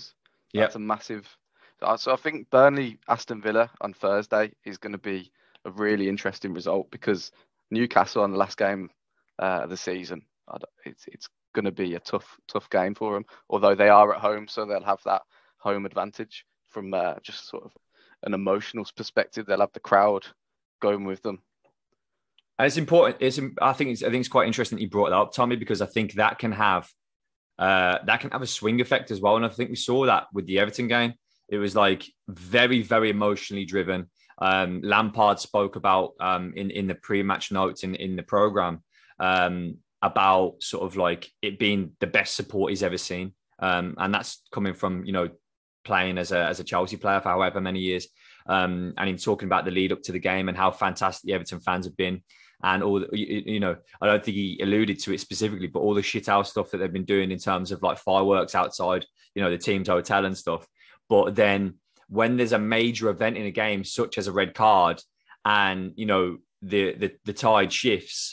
Yep. That's a massive. So so I think Burnley Aston Villa on Thursday is going to be a really interesting result because Newcastle on the last game uh, of the season, I don't- it's it's going to be a tough tough game for them. Although they are at home, so they'll have that home advantage from uh, just sort of an emotional perspective. They'll have the crowd going with them. And it's important. It's I think it's I think it's quite interesting that you brought that up, Tommy, because I think that can have uh, that can have a swing effect as well. And I think we saw that with the Everton game. It was like very, very emotionally driven. Um, Lampard spoke about um, in in the pre-match notes in in the program um, about sort of like it being the best support he's ever seen, um, and that's coming from you know playing as a as a Chelsea player for however many years, um, and him talking about the lead up to the game and how fantastic the Everton fans have been. And all, you, you know, I don't think he alluded to it specifically, but all the shithouse stuff that they've been doing in terms of like fireworks outside, you know, the team's hotel and stuff. But then when there's a major event in a game, such as a red card, and, you know, the, the, the tide shifts,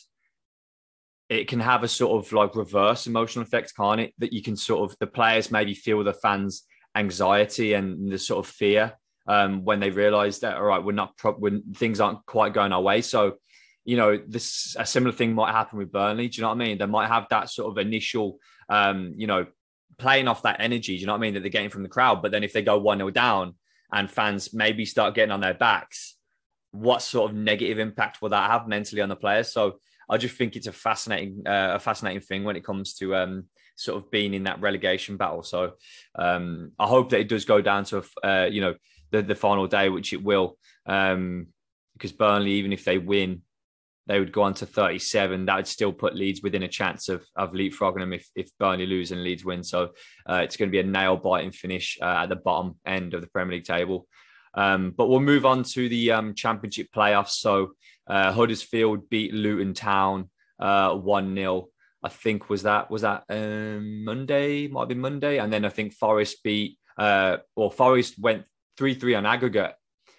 it can have a sort of like reverse emotional effect, can't it? That you can sort of, the players maybe feel the fans' anxiety and the sort of fear um, when they realize that, all right, we're not, pro- when things aren't quite going our way. So, you know, this a similar thing might happen with Burnley. Do you know what I mean? They might have that sort of initial, um, you know, playing off that energy. Do you know what I mean? That they're getting from the crowd. But then if they go one nil down and fans maybe start getting on their backs, what sort of negative impact will that have mentally on the players? So I just think it's a fascinating, uh, a fascinating thing when it comes to um, sort of being in that relegation battle. So um, I hope that it does go down to, uh, you know, the, the final day, which it will, um, because Burnley, even if they win, they would go on to thirty-seven. That would still put Leeds within a chance of, of leapfrogging them if, if Burnley lose and Leeds win. So uh, it's going to be a nail-biting finish uh, at the bottom end of the Premier League table. Um, but we'll move on to the um, Championship playoffs. So uh, Huddersfield beat Luton Town uh, one nil. I think was that was that um, Monday? Might be Monday. And then I think Forest beat, uh, or Forest went three three on aggregate.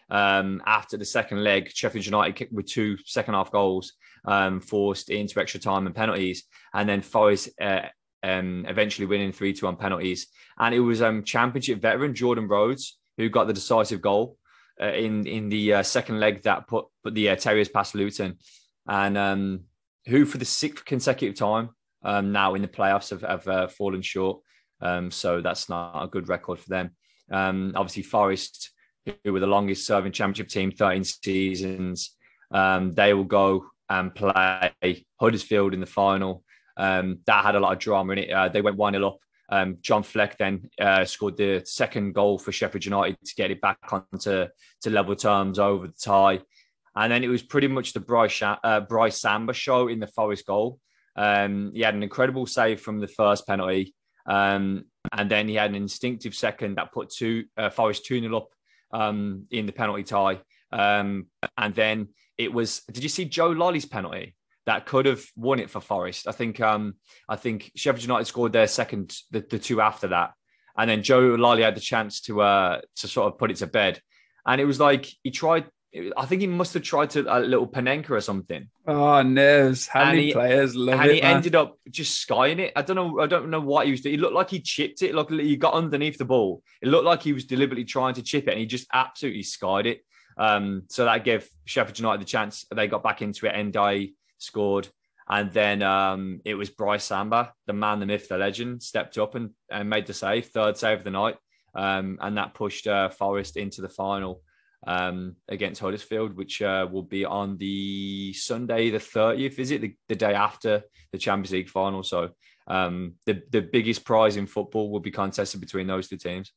Um, after the second leg, Sheffield United kicked with two second half goals, um, forced into extra time and penalties, and then Forest uh, um, eventually winning three two on penalties. And it was um, Championship veteran Jordan Rhodes who got the decisive goal uh, in in the uh, second leg that put put the uh, Terriers past Luton, and um, who for the sixth consecutive time um, now in the playoffs have, have uh, fallen short. Um, so that's not a good record for them. Um, obviously, Forest, who were the longest serving Championship team, thirteen seasons. Um, they will go and play Huddersfield in the final. Um, that had a lot of drama in it. Uh, they went one nil up. Um, John Fleck then uh, scored the second goal for Sheffield United to get it back onto to level terms over the tie. And then it was pretty much the Bryce, uh, Bryce Samba show in the Forest goal. Um, he had an incredible save from the first penalty. Um, and then he had an instinctive second that put two, uh, Forest two nil up um, in the penalty tie. Um, and then it was, did you see Joe Lolly's penalty? That could have won it for Forest. I think um, I think Sheffield United scored their second, the, the two after that. And then Joe Lolly had the chance to uh, to sort of put it to bed. And it was like, he tried, I think he must have tried to a little Panenka or something. Oh, nerves. How And many he- players love and it, he man. ended up just skying it. I don't know. I don't know what he was doing. He looked like he chipped it. Like he got underneath the ball. It looked like he was deliberately trying to chip it, and he just absolutely skied it. Um, so that gave Sheffield United the chance. They got back into it. Ndiaye scored, and then um, it was Bryce Samba, the man, the myth, the legend, stepped up and, and made the save, third save of the night, um, and that pushed uh, Forest into the final um, against Huddersfield, which uh, will be on the Sunday, the thirtieth, is it? The, the day after the Champions League final. So um, the, the biggest prize in football will be contested between those two teams.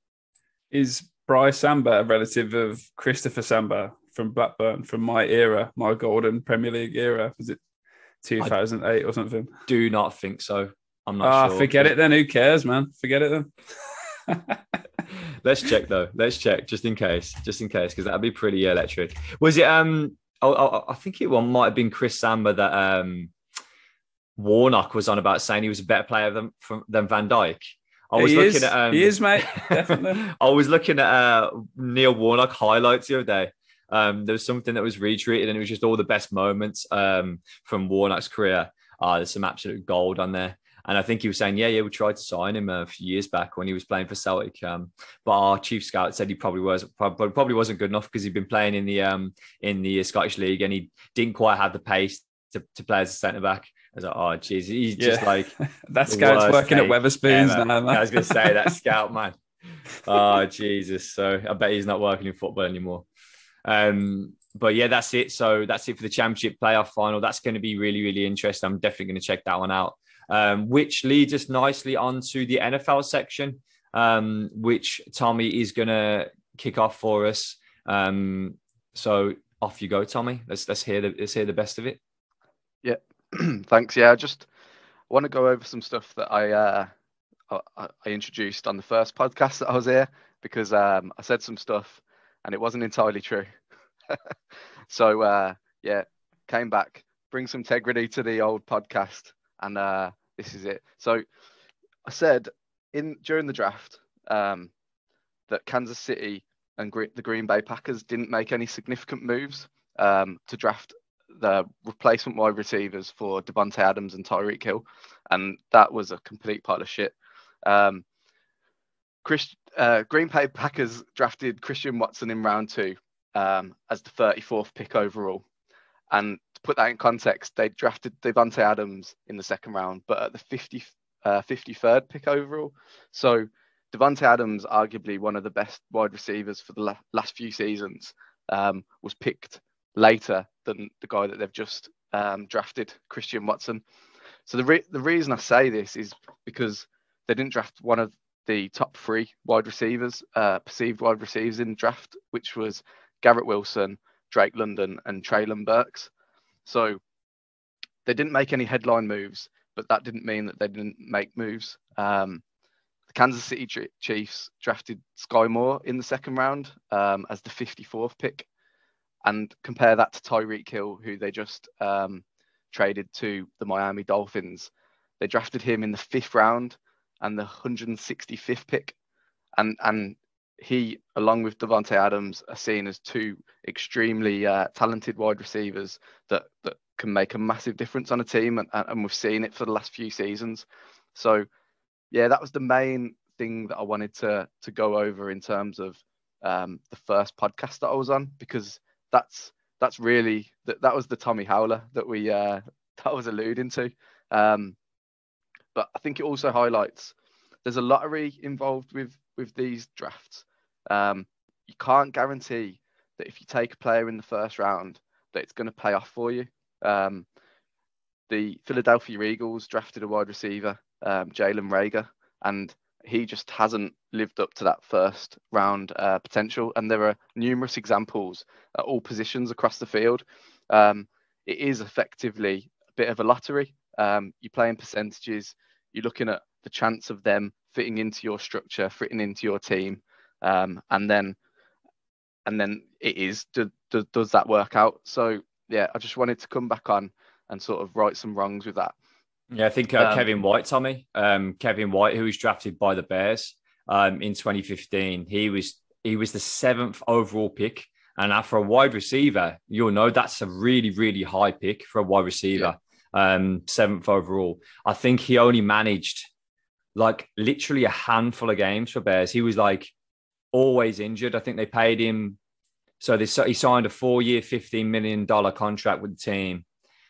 Is Bryce Samba a relative of Christopher Samba from Blackburn, from my era, my golden Premier League era? Was it two thousand eight or something? Do not think so. I'm not Ah, sure. forget it then. Who cares, man? Forget it then. Let's check though. Let's check just in case, just in case, because that'd be pretty electric. Was it? Um, oh, oh, I think it well, might have been Chris Samba that um, Warnock was on about, saying he was a better player than from, than Van Dijk. I Yeah, was he looking is. at. Um, He is, mate. Definitely. I was looking at uh, Neil Warnock highlights the other day. Um, there was something that was retweeted, and it was just all the best moments um, from Warnock's career. Uh, there's some absolute gold on there. And I think he was saying, yeah, yeah, we tried to sign him a few years back when he was playing for Celtic. Um, but our chief scout said he probably was probably, probably wasn't good enough because he'd been playing in the um in the Scottish League and he didn't quite have the pace to, to play as a centre back. I was like, oh, geez, he's yeah. just like that scout's working at Weatherspoons ever. now, man. I was going to say that scout, man. Oh, Jesus. So I bet he's not working in football anymore. Um, but yeah, that's it. So that's it for the Championship playoff final. That's going to be really, really interesting. I'm definitely going to check that one out. Um, which leads us nicely onto the N F L section, um, which Tommy is going to kick off for us. Um, so off you go, Tommy. Let's let's hear the let's hear the best of it. Yeah. Thanks. Yeah, I just want to go over some stuff that I uh, I, I introduced on the first podcast that I was here because um, I said some stuff and it wasn't entirely true. so uh, yeah, came back, bring some integrity to the old podcast, and uh, this is it. So I said in during the draft um, that Kansas City and Gre- the Green Bay Packers didn't make any significant moves um, to draft the replacement wide receivers for Devontae Adams and Tyreek Hill, and that was a complete pile of shit. Um, Chris, uh, Green Bay Packers drafted Christian Watson in round two um, as the thirty-fourth pick overall, and to put that in context, they drafted Devontae Adams in the second round, but at the fifty, uh, fifty-third pick overall. So Devontae Adams, arguably one of the best wide receivers for the la- last few seasons, um, was picked later than the guy that they've just um, drafted, Christian Watson. So the re- the reason I say this is because they didn't draft one of the top three wide receivers, uh, perceived wide receivers in the draft, which was Garrett Wilson, Drake London, and Treylon Burks. So they didn't make any headline moves, but that didn't mean that they didn't make moves. Um, the Kansas City Chiefs drafted Sky Moore in the second round um, as the fifty-fourth pick. And compare that to Tyreek Hill, who they just um, traded to the Miami Dolphins. They drafted him in the fifth round and the one hundred sixty-fifth pick. And and he, along with Devontae Adams, are seen as two extremely uh, talented wide receivers that, that can make a massive difference on a team. And, and we've seen it for the last few seasons. So, yeah, that was the main thing that I wanted to, to go over in terms of um, the first podcast that I was on, because That's that's really that that was the Tommy Howler that we uh, that I was alluding to, um, but I think it also highlights there's a lottery involved with with these drafts. Um, you can't guarantee that if you take a player in the first round that it's going to pay off for you. Um, the Philadelphia Eagles drafted a wide receiver, um, Jalen Reagor, and he just hasn't lived up to that first round uh, potential. And there are numerous examples at all positions across the field. Um, it is effectively a bit of a lottery. Um, you play in percentages. You're looking at the chance of them fitting into your structure, fitting into your team. Um, and then and then it is, do, do, does that work out? So, yeah, I just wanted to come back on and sort of right some wrongs with that. Yeah, I think uh, Um, Kevin White, Tommy, um, Kevin White, who was drafted by the Bears um, in twenty fifteen, he was he was the seventh overall pick, and for a wide receiver, you'll know that's a really really high pick for a wide receiver, yeah. um, seventh overall. I think he only managed like literally a handful of games for Bears. He was like always injured. I think they paid him, so they he signed a four year, fifteen million dollar contract with the team.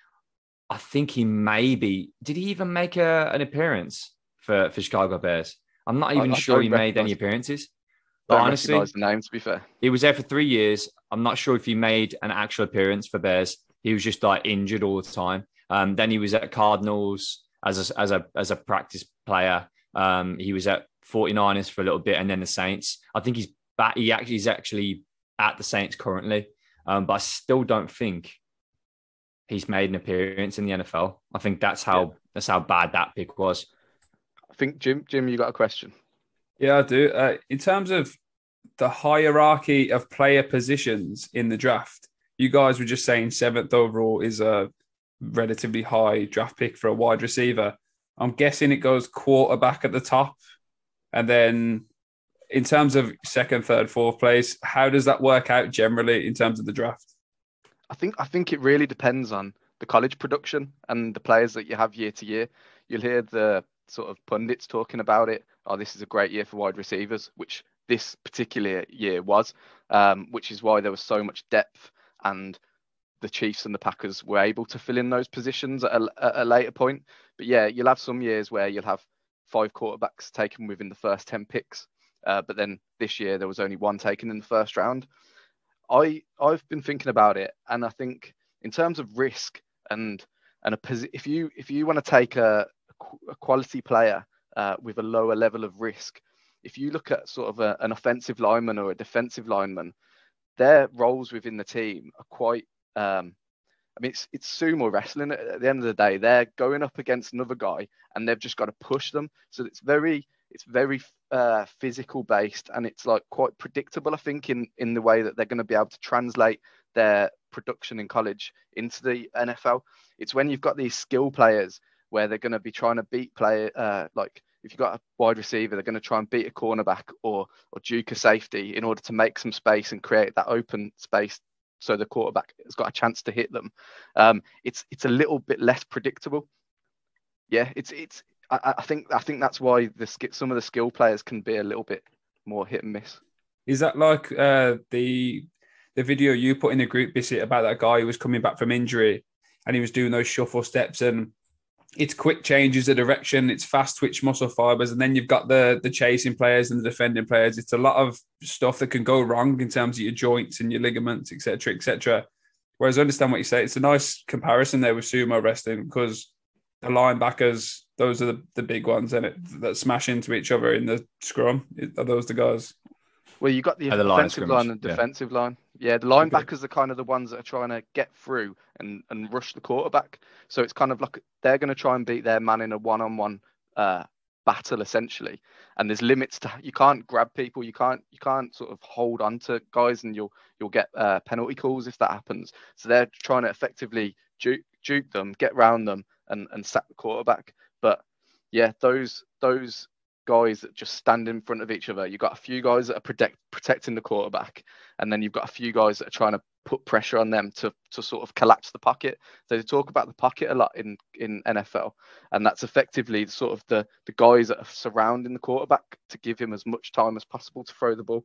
I think he maybe did he even make a, an appearance for, for Chicago Bears? I'm not even I, I sure he made any appearances. But don't honestly, recognize the name, to be fair. He was there for three years. I'm not sure if he made an actual appearance for Bears. He was just like injured all the time. Um, then he was at Cardinals as a, as a as a practice player. Um, he was at forty-niners for a little bit, and then the Saints. I think he's back. He actually he's actually at the Saints currently, um, but I still don't think he's made an appearance in the N F L. I think that's how yeah. that's how bad that pick was. I think Jim, Jim, you got a question? Yeah, I do. Uh, in terms of the hierarchy of player positions in the draft, you guys were just saying seventh overall is a relatively high draft pick for a wide receiver. I'm guessing it goes quarterback at the top, and then in terms of second, third, fourth place, how does that work out generally in terms of the draft? I think I think it really depends on the college production and the players that you have year to year. you'll hear the sort of pundits talking about it. Oh, this is a great year for wide receivers, which this particular year was, um, which is why there was so much depth, and the Chiefs and the Packers were able to fill in those positions at a, at a later point. But yeah, you'll have some years where you'll have five quarterbacks taken within the first ten picks. Uh, but then this year there was only one taken in the first round. I I've been thinking about it, and I think in terms of risk and and a posi- if you if you want to take a, a quality player uh, with a lower level of risk, if you look at sort of a, an offensive lineman or a defensive lineman, their roles within the team are quite. Um, I mean, it's it's sumo wrestling. At the end of the day, they're going up against another guy, and they've just got to push them. So it's very it's very uh, physical based, and it's like quite predictable. I think in in the way that they're going to be able to translate their production in college into the N F L. It's when you've got these skill players where they're going to be trying to beat player uh, like if you've got a wide receiver, they're going to try and beat a cornerback or or juke a safety in order to make some space and create that open space so the quarterback has got a chance to hit them. Um, it's it's a little bit less predictable. Yeah, it's it's. I, I think I think that's why the some of the skill players can be a little bit more hit and miss. Is that like uh, the the video you put in the group, Bissett, about that guy who was coming back from injury and he was doing those shuffle steps, and it's quick changes of direction, it's fast twitch muscle fibers, and then you've got the the chasing players and the defending players. It's a lot of stuff that can go wrong in terms of your joints and your ligaments, et cetera, et cetera. Whereas I understand what you say. It's a nice comparison there with sumo wrestling, because the linebackers, those are the, the big ones, and it that smash into each other in the scrum. Are those the guys? Well, you got the, the line offensive line and defensive yeah. line. Yeah, the linebackers okay. are kind of the ones that are trying to get through and, and rush the quarterback. So it's kind of like they're going to try and beat their man in a one-on-one uh, battle, essentially. And there's limits to you can't grab people, you can't you can't sort of hold on to guys, and you'll you'll get uh, penalty calls if that happens. So they're trying to effectively juke, juke them, get round them, and and sack the quarterback. But yeah, those those. guys that just stand in front of each other. You've got a few guys that are protect, protecting the quarterback, and then you've got a few guys that are trying to put pressure on them to to sort of collapse the pocket. So they talk about the pocket a lot in, in N F L, and that's effectively sort of the, the guys that are surrounding the quarterback to give him as much time as possible to throw the ball.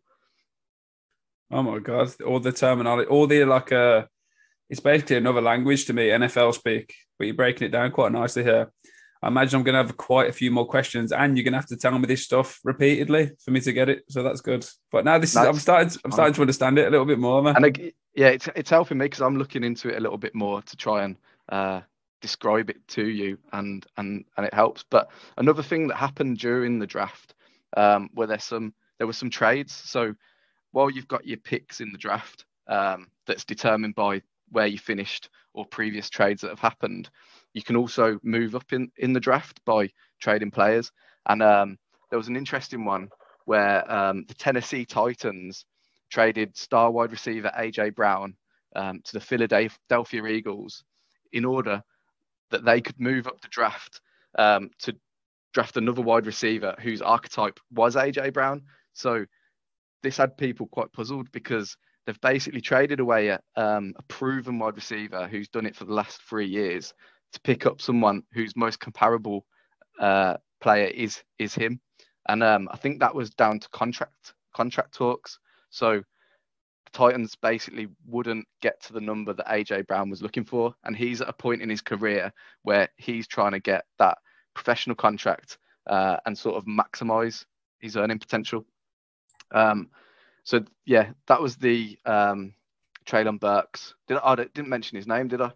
Oh my God, all the terminology, all the like, uh, it's basically another language to me, N F L speak, but you're breaking it down quite nicely here. I imagine I'm going to have quite a few more questions, and you're going to have to tell me this stuff repeatedly for me to get it. So that's good. But now this is, I'm starting, I'm starting to understand it a little bit more, man. And I, yeah, it's it's helping me because I'm looking into it a little bit more to try and uh, describe it to you, and and and it helps. But another thing that happened during the draft, um, where there's some there were some trades. So while you've got your picks in the draft, um, that's determined by where you finished or previous trades that have happened, you can also move up in, in the draft by trading players. And um, there was an interesting one where um, the Tennessee Titans traded star wide receiver A J Brown um, to the Philadelphia Eagles in order that they could move up the draft um, to draft another wide receiver whose archetype was A J Brown. So this had people quite puzzled, because they've basically traded away a, um, a proven wide receiver who's done it for the last three years to pick up someone whose most comparable uh, player is is him. And um, I think that was down to contract contract talks. So the Titans basically wouldn't get to the number that A J Brown was looking for. And he's at a point in his career where he's trying to get that professional contract uh, and sort of maximize his earning potential. Um, so, yeah, that was the um, Treylon Burks. Did I, I didn't mention his name, did I?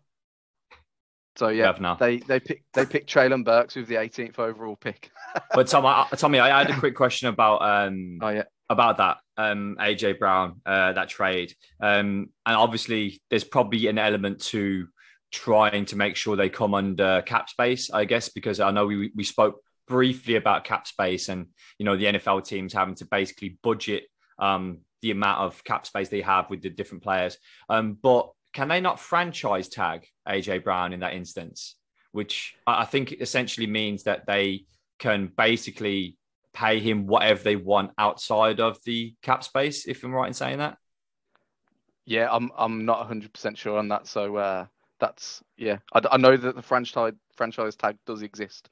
So yeah, they they picked they picked Treylon Burks with the eighteenth overall pick. But Tom, I, Tommy, I had a quick question about um oh, yeah. about that um A J Brown uh, that trade, um and obviously there's probably an element to trying to make sure they come under cap space, I guess, because I know we we spoke briefly about cap space, and you know the N F L teams having to basically budget um the amount of cap space they have with the different players, um but can they not franchise tag A J Brown in that instance? Which I think essentially means that they can basically pay him whatever they want outside of the cap space, if I'm right in saying that. Yeah, I'm I'm not one hundred percent sure on that. So uh, that's, yeah. I, I know that the franchise franchise tag does exist,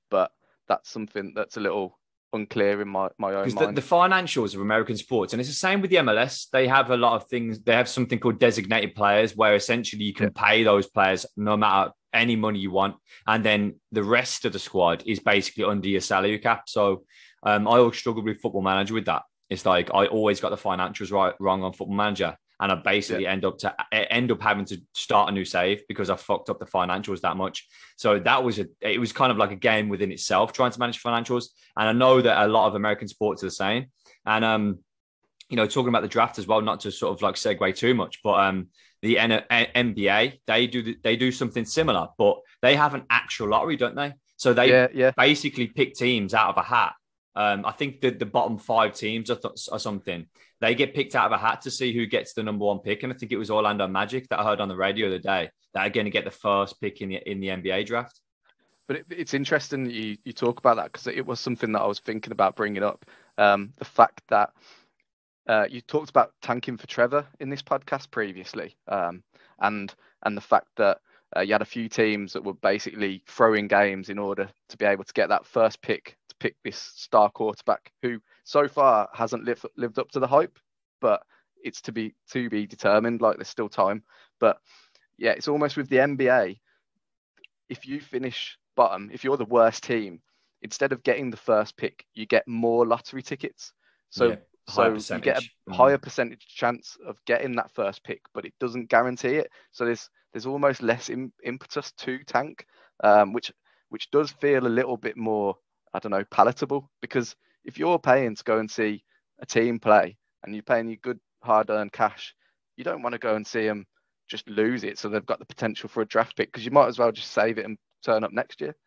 but that's something that's a little unclear in my, my own Because mind. the, the financials of American sports, and it's the same with the M L S, they have a lot of things. They have something called designated players, where essentially you can yeah. pay those players no matter any money you want. And then the rest of the squad is basically under your salary cap. So um, I always struggled with Football Manager with that. It's like I always got the financials right wrong on Football Manager. And I basically yeah. end up to end up having to start a new save because I fucked up the financials that much. So that was a it was kind of like a game within itself trying to manage financials. And I know that a lot of American sports are the same. And um, you know, talking about the draft as well, not to sort of like segue too much, but um, the N B A they do they do something similar, but they have an actual lottery, don't they? So they yeah, yeah. basically pick teams out of a hat. Um, I think that the bottom five teams or, th- or something, they get picked out of a hat to see who gets the number one pick. And I think it was Orlando Magic that I heard on the radio the other day that are going to get the first pick in the in the N B A draft. But it, it's interesting that you, you talk about that because it was something that I was thinking about bringing up. Um, the fact that uh, you talked about tanking for Trevor in this podcast previously, um, and and the fact that uh, you had a few teams that were basically throwing games in order to be able to get that first pick to pick this star quarterback who so far hasn't lived lived up to the hype, but it's to be to be determined. Like there's still time, but yeah, it's almost with the N B A. If you finish bottom, if you're the worst team, instead of getting the first pick, you get more lottery tickets. So, yeah, so you get a higher percentage chance of getting that first pick, but it doesn't guarantee it. So there's there's almost less im- impetus to tank, um, which which does feel a little bit more, I don't know, palatable. Because if you're paying to go and see a team play and you're paying you good hard-earned cash, you don't want to go and see them just lose it so they've got the potential for a draft pick, because you might as well just save it and turn up next year.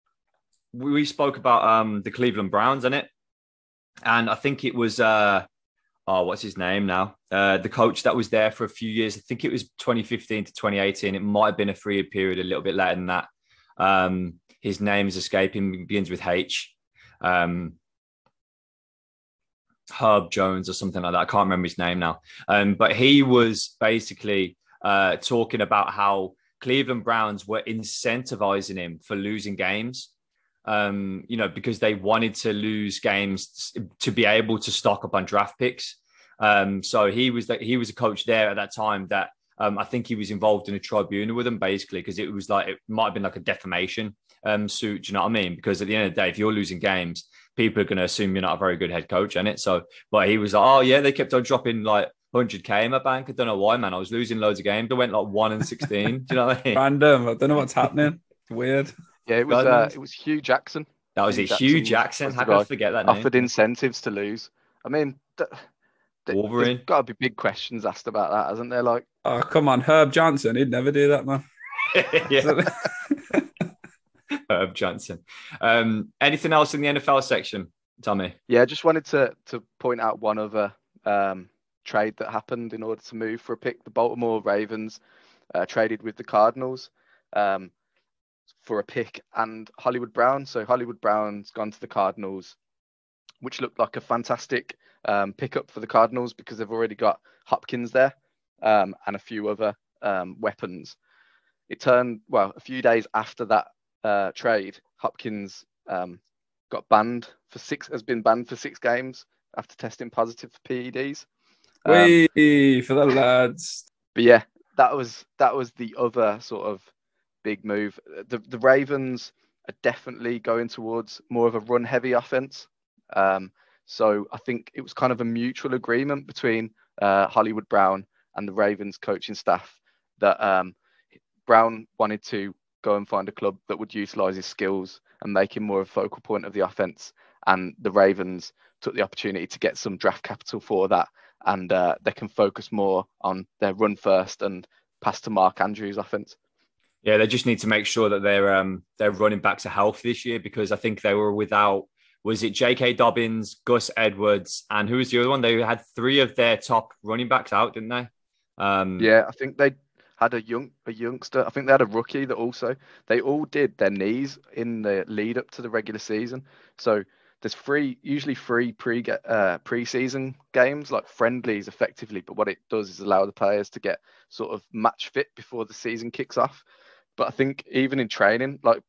We spoke about um, the Cleveland Browns, innit? And I think it was, uh, oh, what's his name now? Uh, the coach that was there for a few years. I think it was twenty fifteen to twenty eighteen. It might have been a three-year period, a little bit later than that. Um, his name is escaping, it begins with H. Um, Herb Jones or something like that. I can't remember his name now. Um, but he was basically uh, talking about how Cleveland Browns were incentivizing him for losing games. Um, you know, because they wanted to lose games to be able to stock up on draft picks. Um, so he was the, he was a coach there at that time that um, I think he was involved in a tribunal with them, basically, because it was like it might have been like a defamation um, suit. Do you know what I mean? Because at the end of the day, if you're losing games, people are going to assume you're not a very good head coach, isn't it? So, but he was like, oh yeah, they kept on dropping like one hundred K in my bank. I don't know why, man. I was losing loads of games. I went like one and sixteen. Do you know what I mean? Random. I don't know what's happening. It's weird. Yeah, it was uh, it was Hugh Jackson. That was Hugh it. Hugh Jackson. How could I forget that name? Offered incentives to lose. I mean, th- th- Wolverine. There's got to be big questions asked about that, hasn't there? Like, oh come on, Herb Johnson. He'd never do that, man. Herb Johnson. Um, anything else in the N F L section, Tommy? Yeah, I just wanted to to point out one other um, trade that happened in order to move for a pick. The Baltimore Ravens uh, traded with the Cardinals um, for a pick and Hollywood Brown. So Hollywood Brown's gone to the Cardinals, which looked like a fantastic um, pickup for the Cardinals because they've already got Hopkins there um, and a few other um, weapons. It turned, well, a few days after that uh, trade, Hopkins um, got banned for six, has been banned for six games after testing positive for P E Ds. Um, Wee for the lads. But yeah, that was that was the other sort of big move. The the Ravens are definitely going towards more of a run heavy offense. Um, so I think it was kind of a mutual agreement between uh, Hollywood Brown and the Ravens coaching staff that um, Brown wanted to go and find a club that would utilize his skills and make him more of a focal point of the offense. And the Ravens took the opportunity to get some draft capital for that. And uh, they can focus more on their run first and pass to Mark Andrews offense. Yeah, they just need to make sure that their um their running backs are healthy this year, because I think they were without, was it J K Dobbins, Gus Edwards, and who was the other one? They had three of their top running backs out, didn't they? Um, yeah, I think they had a young a youngster. I think they had a rookie that also, they all did their knees in the lead up to the regular season. So there's three, usually three pre uh, pre-season games, like friendlies effectively. But what it does is allow the players to get sort of match fit before the season kicks off. But I think even in training, like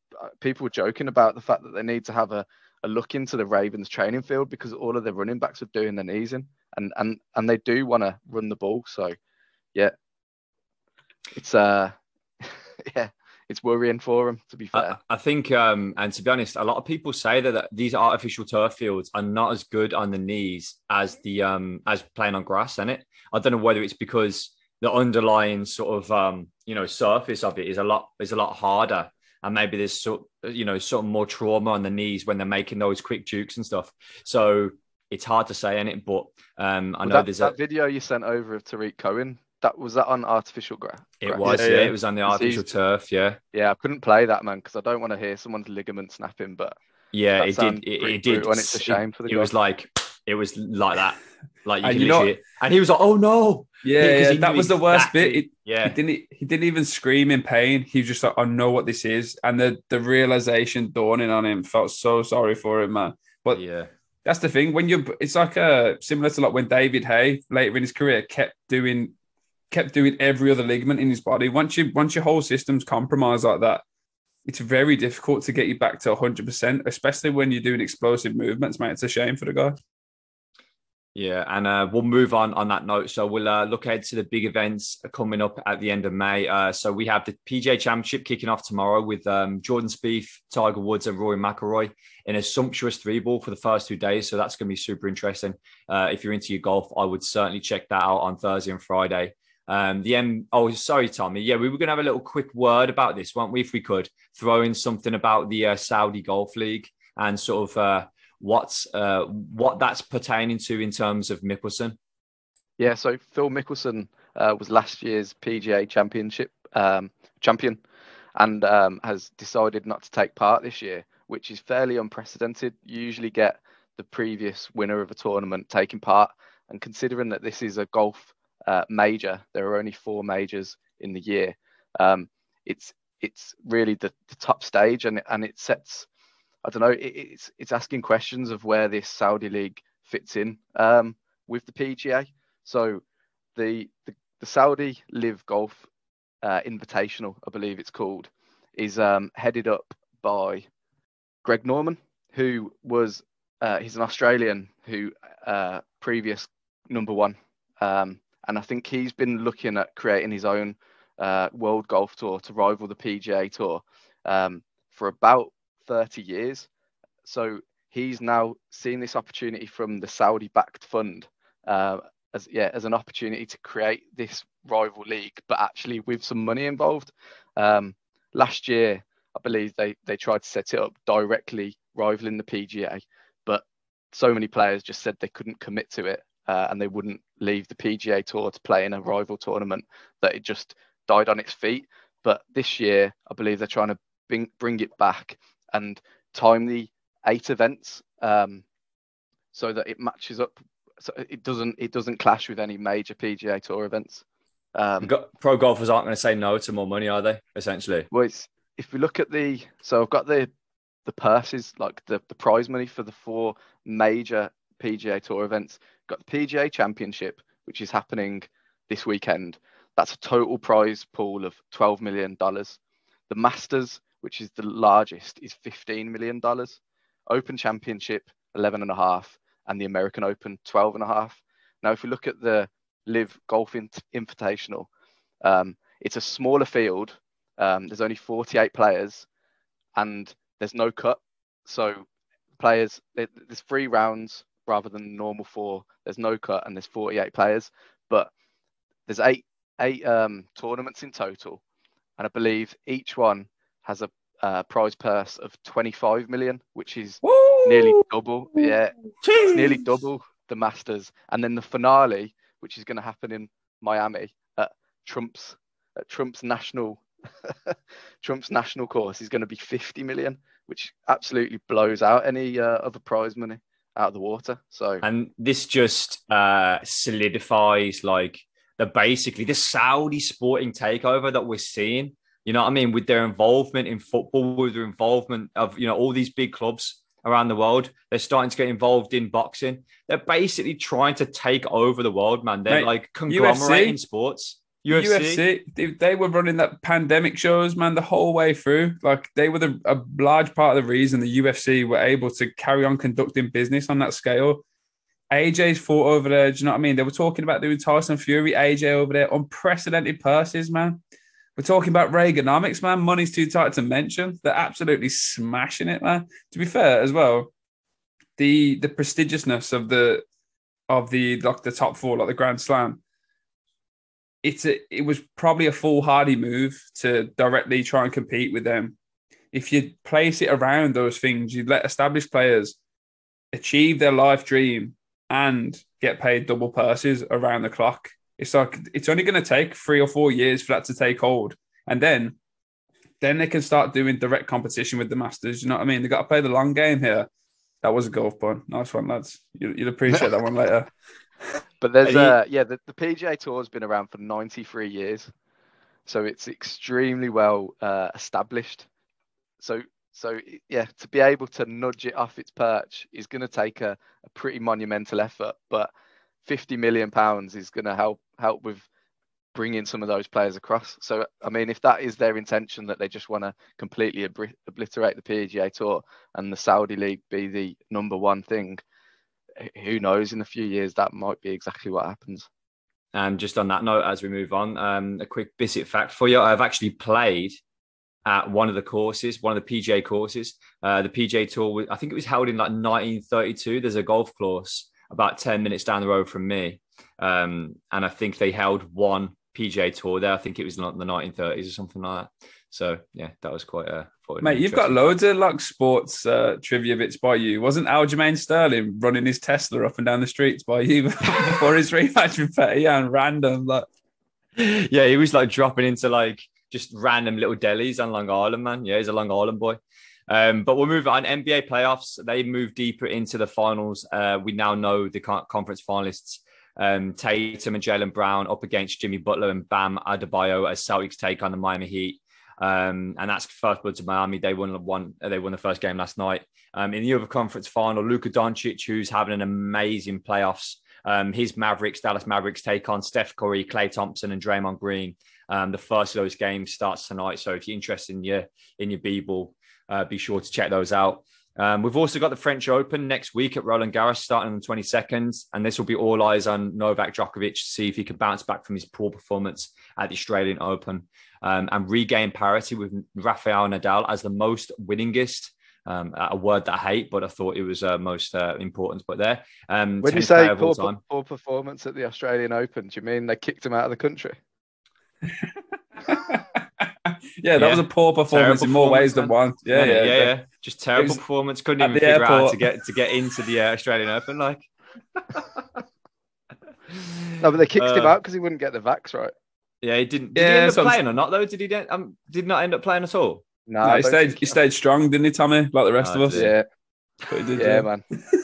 people were joking about the fact that they need to have a, a look into the Ravens training field because all of their running backs are doing their knees in, and and and they do want to run the ball. So yeah, it's uh yeah, it's worrying for them, to be fair. I, I think, um, and to be honest, a lot of people say that, that these artificial turf fields are not as good on the knees as the um as playing on grass, isn't it? I don't know whether it's because the underlying sort of um you know surface of it is a lot is a lot harder, and maybe there's sort you know sort of more trauma on the knees when they're making those quick jukes and stuff. So it's hard to say in it, but um I well, know that, there's that a video you sent over of Tariq Cohen. That was that on artificial grass. It was, yeah, yeah, yeah. It was on the artificial turf, yeah. Yeah, I couldn't play that, man, because I don't want to hear someone's ligament snapping. But yeah, that it did. It, it did. And it's a shame it, for the it guy. was like it was like that, like you and can you literally. Know, and he was like, "Oh no!" Yeah, he, yeah he that was the worst exactly, bit. It, yeah, he didn't. He didn't even scream in pain. He was just like, "I know what this is," and the the realization dawning on him, felt so sorry for him, man. But yeah. That's the thing. When you, it's like a similar to like when David Hay later in his career kept doing, kept doing every other ligament in his body. Once you, once your whole system's compromised like that, it's very difficult to get you back to one hundred percent, especially when you're doing explosive movements, mate. It's a shame for the guy. Yeah, and uh, we'll move on on that note. So we'll uh, look ahead to the big events coming up at the end of May. Uh, so we have the P G A Championship kicking off tomorrow with um, Jordan Spieth, Tiger Woods, and Rory McIlroy in a sumptuous three ball for the first two days. So that's going to be super interesting. Uh, if you're into your golf, I would certainly check that out on Thursday and Friday. Um, the M. Oh, sorry, Tommy. Yeah, we were going to have a little quick word about this, weren't we? If we could throw in something about the uh, Saudi Golf League and sort of. Uh, What's uh, what that's pertaining to in terms of Mickelson? Yeah, so Phil Mickelson uh, was last year's P G A Championship um, champion, and um, has decided not to take part this year, which is fairly unprecedented. You usually get the previous winner of a tournament taking part, and considering that this is a golf uh, major, there are only four majors in the year. Um, it's it's really the, the top stage, and and it sets. I don't know. It, it's it's asking questions of where this Saudi league fits in um, with the P G A. So the the, the Saudi Live Golf uh, Invitational, I believe it's called, is um, headed up by Greg Norman, who was uh, he's an Australian who uh, previous number one, um, and I think he's been looking at creating his own uh, World Golf Tour to rival the P G A Tour um, for about thirty years. So he's now seen this opportunity from the Saudi backed fund uh, as yeah as an opportunity to create this rival league, but actually with some money involved. Um, last year, I believe they they tried to set it up directly rivaling the P G A, but so many players just said they couldn't commit to it uh, and they wouldn't leave the P G A Tour to play in a rival tournament, that it just died on its feet. But this year, I believe they're trying to bring, bring it back and time the eight events um, so that it matches up, so it doesn't it doesn't clash with any major P G A Tour events. Um, Pro golfers aren't going to say no to more money, are they? Essentially, well, it's, if we look at the so I've got the the purses, like the the prize money for the four major P G A Tour events. Got the P G A Championship, which is happening this weekend. That's a total prize pool of twelve million dollars. The Masters, which is the largest, is fifteen million dollars. Open Championship, eleven and a half, and the American Open, twelve and a half. Now, if we look at the Live Golf Invitational, um, it's a smaller field. Um, there's only forty-eight players, and there's no cut. So players, there's three rounds rather than normal four. There's no cut, and there's forty-eight players. But there's eight eight um, tournaments in total, and I believe each one has a uh, prize purse of twenty-five million, which is Woo! nearly double. Yeah, it's nearly double the Masters. And then the finale, which is going to happen in Miami at Trump's at Trump's national Trump's national course, is going to be fifty million, which absolutely blows out any uh, other prize money out of the water. So, and this just uh, solidifies like the basically the Saudi sporting takeover that we're seeing. You know what I mean? With their involvement in football, with their involvement of, you know, all these big clubs around the world, they're starting to get involved in boxing. They're basically trying to take over the world, man. They're Mate, like conglomerating sports. U F C. U F C, they, they were running that pandemic shows, man, the whole way through. Like they were the, a large part of the reason the U F C were able to carry on conducting business on that scale. A J's fought over there. Do you know what I mean? They were talking about doing Tyson Fury, A J over there, unprecedented purses, man. We're talking about Reaganomics, man. Money's too tight to mention. They're absolutely smashing it, man. To be fair, as well, the the prestigiousness of the of the like the top four, like the Grand Slam. It's a, it was probably a foolhardy move to directly try and compete with them. If you place it around those things, you'd let established players achieve their life dream and get paid double purses around the clock. It's like it's only going to take three or four years for that to take hold, and then then they can start doing direct competition with the Masters. You know what I mean? They got to play the long game here. That was a golf pun. Nice one, lads. You, you'll appreciate that one later. But there's uh yeah, the, the P G A Tour has been around for ninety-three years, so it's extremely well uh, established. So so yeah, to be able to nudge it off its perch is going to take a, a pretty monumental effort. But fifty million pounds is going to help help with bringing some of those players across. So I mean, if that is their intention, that they just want to completely ob- obliterate the P G A Tour and the Saudi League be the number one thing. Who knows, in a few years, that might be exactly what happens. And just on that note, as we move on, um, a quick Bissett fact for you. I've actually played at one of the courses, one of the P G A courses. Uh, the P G A Tour, I think it was held in like nineteen thirty-two. There's a golf course about ten minutes down the road from me. Um, and I think they held one P G A Tour there. I think it was in the nineteen thirties or something like that. So, yeah, that was quite a... Mate, you've got loads of like sports uh, trivia bits by you. Wasn't Aljamain Sterling running his Tesla up and down the streets by you before his rematch with Petty and random? Like, yeah, he was like dropping into like just random little delis on Long Island, man. Yeah, he's a Long Island boy. Um, but we'll move on. N B A playoffs, they move deeper into the finals. Uh, we now know the conference finalists. Um, Tatum and Jaylen Brown up against Jimmy Butler and Bam Adebayo as Celtics take on the Miami Heat. Um, and that's first blood to Miami. They won one. They won the first game last night. Um, in the other conference final, Luka Doncic, who's having an amazing playoffs. Um, his Mavericks, Dallas Mavericks, take on Steph Curry, Klay Thompson, and Draymond Green. Um, the first of those games starts tonight. So if you're interested in your in your B-ball, uh, be sure to check those out. Um, we've also got the French Open next week at Roland Garros, starting on the twenty-second, and this will be all eyes on Novak Djokovic to see if he can bounce back from his poor performance at the Australian Open. Um, and regain parity with Rafael Nadal as the most winningest. Um, a word that I hate, but I thought it was uh, most uh, important to put there. Um, when you say poor, poor performance at the Australian Open, do you mean they kicked him out of the country? yeah, that yeah. was a poor performance terrible in more ways man. than one. Yeah, yeah, yeah, yeah, yeah. Just terrible performance. Couldn't even figure airport. out how to get to get into the uh, Australian Open. Like, no, but they kicked uh, him out because he wouldn't get the vax right. Yeah, he didn't. Did yeah, he end up playing or not? Though, did he? Um, did not end up playing at all. No, no he stayed. He stayed strong, didn't he, Tommy? Like the rest no, of us. Yeah, but he did, yeah, yeah, man.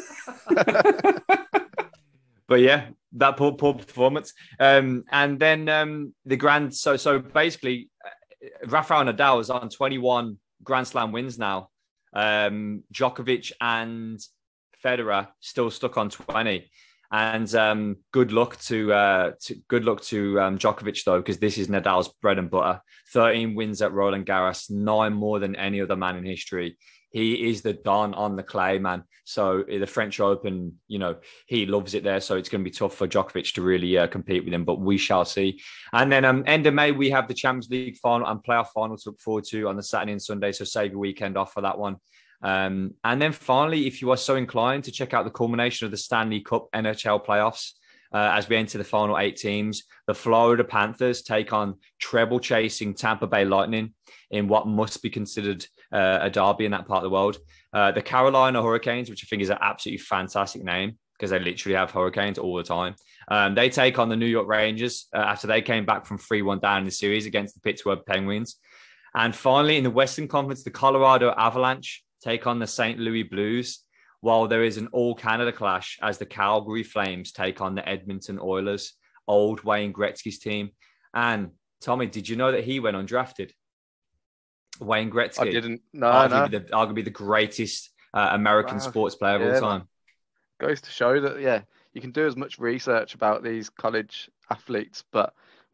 But yeah, that poor, poor performance. Um, and then um, the grand. So, so basically, uh, Rafael Nadal is on twenty-one Grand Slam wins now. Um, Djokovic and Federer still stuck on twenty. And um, good luck to, uh, to good luck to um, Djokovic though, because this is Nadal's bread and butter. thirteen wins at Roland Garros, nine more than any other man in history. He is the Don on the clay, man. So the French Open, you know, he loves it there. So it's going to be tough for Djokovic to really uh, compete with him, but we shall see. And then um, end of May, we have the Champions League final and playoff final to look forward to on the Saturday and Sunday. So save your weekend off for that one. Um, and then finally, if you are so inclined to check out the culmination of the Stanley Cup N H L playoffs, uh, as we enter the final eight teams, the Florida Panthers take on treble chasing Tampa Bay Lightning in what must be considered uh, a derby in that part of the world. Uh, the Carolina Hurricanes, which I think is an absolutely fantastic name because they literally have hurricanes all the time. Um, they take on the New York Rangers uh, after they came back from three one down in the series against the Pittsburgh Penguins. And finally, in the Western Conference, the Colorado Avalanche take on the Saint Louis Blues, while there is an all-Canada clash as the Calgary Flames take on the Edmonton Oilers, old Wayne Gretzky's team. And Tommy, did you know that he went undrafted? Wayne Gretzky. I didn't. No, arguably, no. The, arguably the greatest uh, American wow. sports player of yeah, all time. Man. Goes to show that, yeah, you can do as much research about these college athletes, but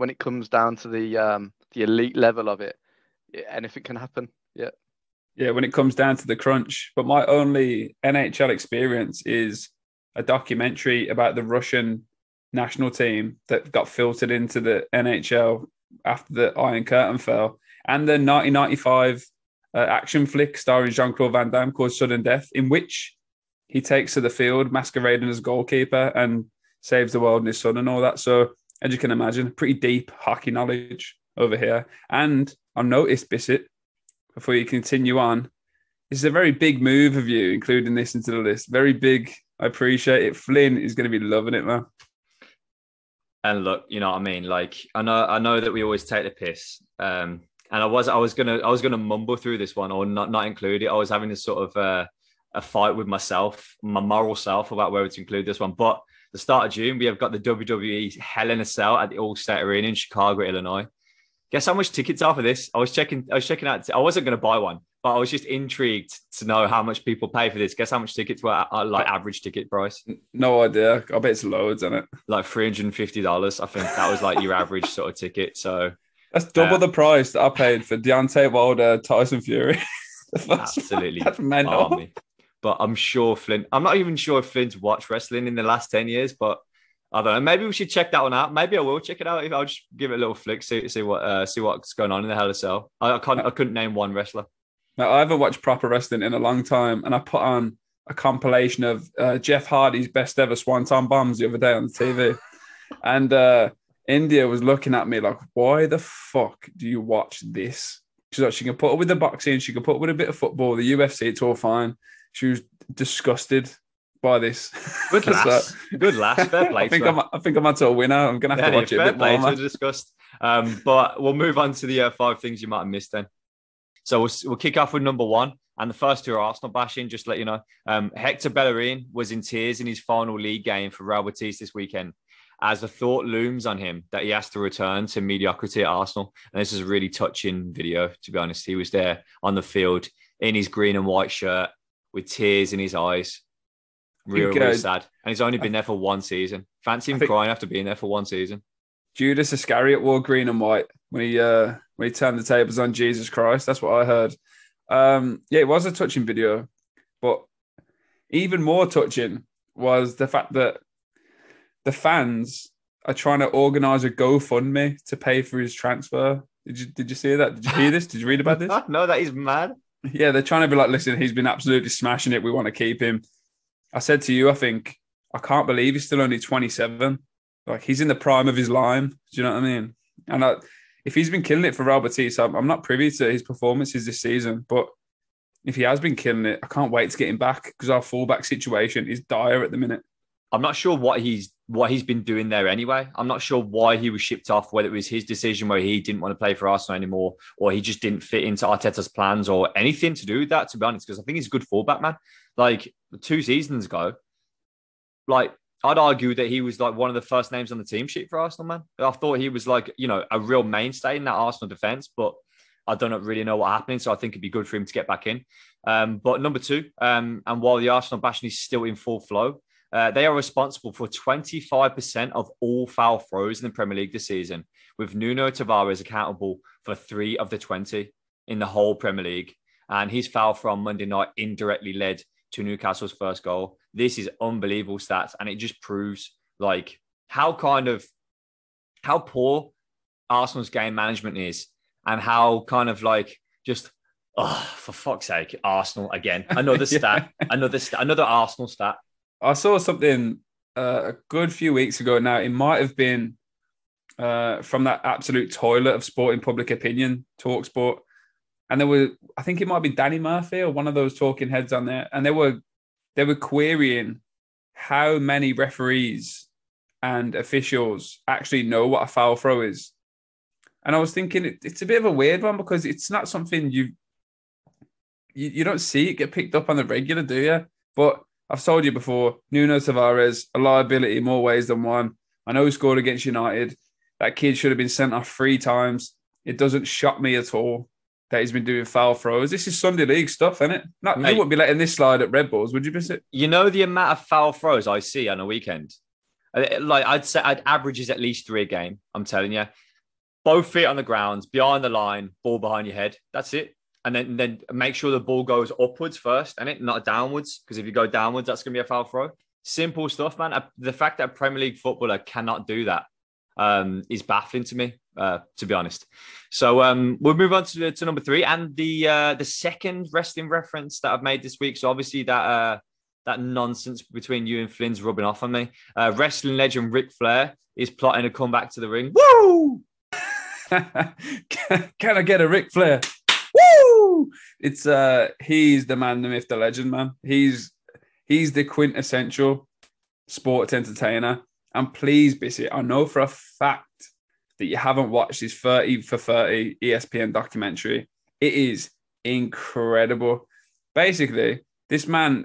when it comes down to the um, the elite level of it, anything can happen. Yeah. Yeah, when it comes down to the crunch. But my only N H L experience is a documentary about the Russian national team that got filtered into the N H L after the Iron Curtain fell, and the nineteen ninety-five uh, action flick starring Jean-Claude Van Damme called Sudden Death, in which he takes to the field masquerading as goalkeeper and saves the world and his son and all that. So, as you can imagine, pretty deep hockey knowledge over here. And I noticed, Bissett, before you continue on, this is a very big move of you, including this into the list. Very big. I appreciate it. Flynn is going to be loving it, man. And look, you know what I mean? Like, I know, I know that we always take the piss. Um, and I was, I was gonna, I was gonna mumble through this one or not, not include it. I was having this sort of uh, a fight with myself, my moral self, about whether to include this one. But the start of June, we have got the W W E Hell in a Cell at the All-State Arena in Chicago, Illinois. Guess how much tickets are for this? I was checking, I was checking out. I wasn't going to buy one, but I was just intrigued to know how much people pay for this. Guess how much tickets were at, like average ticket price? No idea. I bet it's loads, isn't it? Like three hundred fifty dollars. I think that was like your average sort of ticket. So that's double uh, the price that I paid for Deontay Wilder, Tyson Fury. Absolutely. That's mental. But I'm sure Flint, I'm not even sure if Flint's watched wrestling in the last ten years, but I don't know. Maybe we should check that one out. Maybe I will check it out. If I'll just give it a little flick, see see what uh, see what's going on in the Hell in a Cell. I, I can't. I couldn't name one wrestler. Now, I haven't watched proper wrestling in a long time, and I put on a compilation of uh, Jeff Hardy's best ever Swanton bombs the other day on the T V, and uh, India was looking at me like, "Why the fuck do you watch this?" She's like, "She can put it with the boxing, she can put it with a bit of football, the U F C, it's all fine." She was disgusted by this. Good lass. so, Good lass. Fair play. I think I'm. I think I'm onto a winner. I'm gonna have yeah, to watch it a bit more. To discussed. Um, but we'll move on to the uh, five things you might have missed then. So we'll, we'll kick off with number one, and the first two are Arsenal bashing. Just to let you know, um, Hector Bellerin was in tears in his final league game for Real Betis this weekend, as the thought looms on him that he has to return to mediocrity at Arsenal. And this is a really touching video. To be honest, he was there on the field in his green and white shirt with tears in his eyes. Real, think, uh, real sad. And he's only been there for one season. Fancy him crying after being there for one season. Judas Iscariot wore green and white when he uh, when he turned the tables on Jesus Christ. That's what I heard. Um, yeah, it was a touching video. But even more touching was the fact that the fans are trying to organise a GoFundMe to pay for his transfer. Did you did you see that? Did you hear this? Did you read about this? No, that is mad. Yeah, they're trying to be like, listen, he's been absolutely smashing it. We want to keep him. I said to you, I think, I can't believe he's still only twenty-seven. Like, he's in the prime of his line. Do you know what I mean? And I, if he's been killing it for Real Betis, I'm, I'm not privy to his performances this season, but if he has been killing it, I can't wait to get him back because our fullback situation is dire at the minute. I'm not sure what he's what he's been doing there anyway. I'm not sure why he was shipped off, whether it was his decision where he didn't want to play for Arsenal anymore, or he just didn't fit into Arteta's plans, or anything to do with that, to be honest, because I think he's a good fullback, man. Like, two seasons ago, like, I'd argue that he was like one of the first names on the team sheet for Arsenal, man. I thought he was like, you know, a real mainstay in that Arsenal defence, but I don't really know what happened, so I think it'd be good for him to get back in. Um, but number two, um, and while the Arsenal bashing is still in full flow, Uh, they are responsible for twenty-five percent of all foul throws in the Premier League this season, with Nuno Tavares accountable for three of the twenty in the whole Premier League. And his foul from Monday night indirectly led to Newcastle's first goal. This is unbelievable stats, and it just proves like how kind of how poor Arsenal's game management is, and how kind of like just oh, for fuck's sake, Arsenal again. Another yeah. stat, another stat, another Arsenal stat. I saw something uh, a good few weeks ago now. It might have been uh, from that absolute toilet of sport in public opinion, TalkSport. And there were, I think it might be Danny Murphy or one of those talking heads on there. And they were they were querying how many referees and officials actually know what a foul throw is. And I was thinking it, it's a bit of a weird one because it's not something you, you you don't see it get picked up on the regular, do you? But I've told you before, Nuno Tavares, a liability in more ways than one. I know he scored against United. That kid should have been sent off three times. It doesn't shock me at all that he's been doing foul throws. This is Sunday League stuff, isn't it? Not, Mate, you wouldn't be letting this slide at Red Bulls, would you, Bissett? You know the amount of foul throws I see on a weekend? Like, I'd say I'd averages at least three a game, I'm telling you. both feet on the ground, behind the line, ball behind your head. That's it. And then, then make sure the ball goes upwards first, and it not downwards. Because if you go downwards, that's going to be a foul throw. Simple stuff, man. The fact that a Premier League footballer cannot do that um, is baffling to me, uh, to be honest. So um, we'll move on to, to number three, and the uh, the second wrestling reference that I've made this week. So obviously that uh, that nonsense between you and Flynn's rubbing off on me. Uh, wrestling legend Ric Flair is plotting a comeback to the ring. Woo! can, can I get a Ric Flair? Woo! It's uh, he's the man, the myth, the legend, man. He's he's the quintessential sports entertainer. And please, Bissett, I know for a fact that you haven't watched his thirty for thirty E S P N documentary. It is incredible. Basically, this man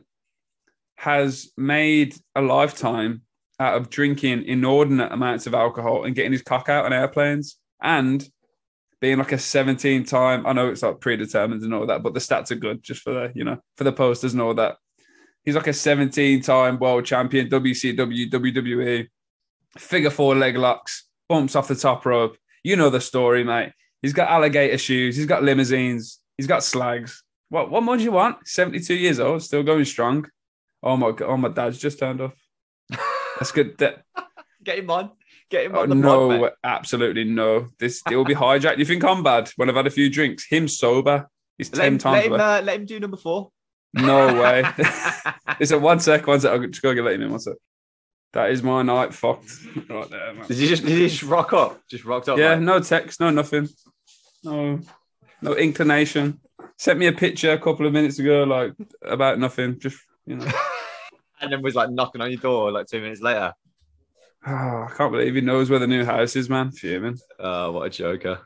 has made a lifetime out of drinking inordinate amounts of alcohol and getting his cock out on airplanes and being like a seventeen time, I know it's like predetermined and all that, but the stats are good just for the, you know, for the posters and all that. He's like a seventeen time world champion, W C W, W W E, figure four leg locks, bumps off the top rope. You know the story, mate. He's got alligator shoes. He's got limousines. He's got slags. What, what more do you want? seventy-two years old, still going strong. Oh my God! Oh, my dad's just turned off. That's good. That, Get him on. Get him oh, on the no, pod, mate. Absolutely no. This it will be hijacked. You think I'm bad when I've had a few drinks? Him sober. He's Let ten him, times. let, him, better. uh, let him do number four. No way. Listen, one sec, one sec. I'll just go let him in. One sec. That is my night fucked right there, man. Did you just, did you just rock up? Just rocked up? Yeah, mate? no text, no nothing. No, no inclination. Sent me a picture a couple of minutes ago, like about nothing. Just, you know. And then was like knocking on your door like two minutes later. Oh, I can't believe he knows where the new house is, man. Fuming. Oh, what a joker.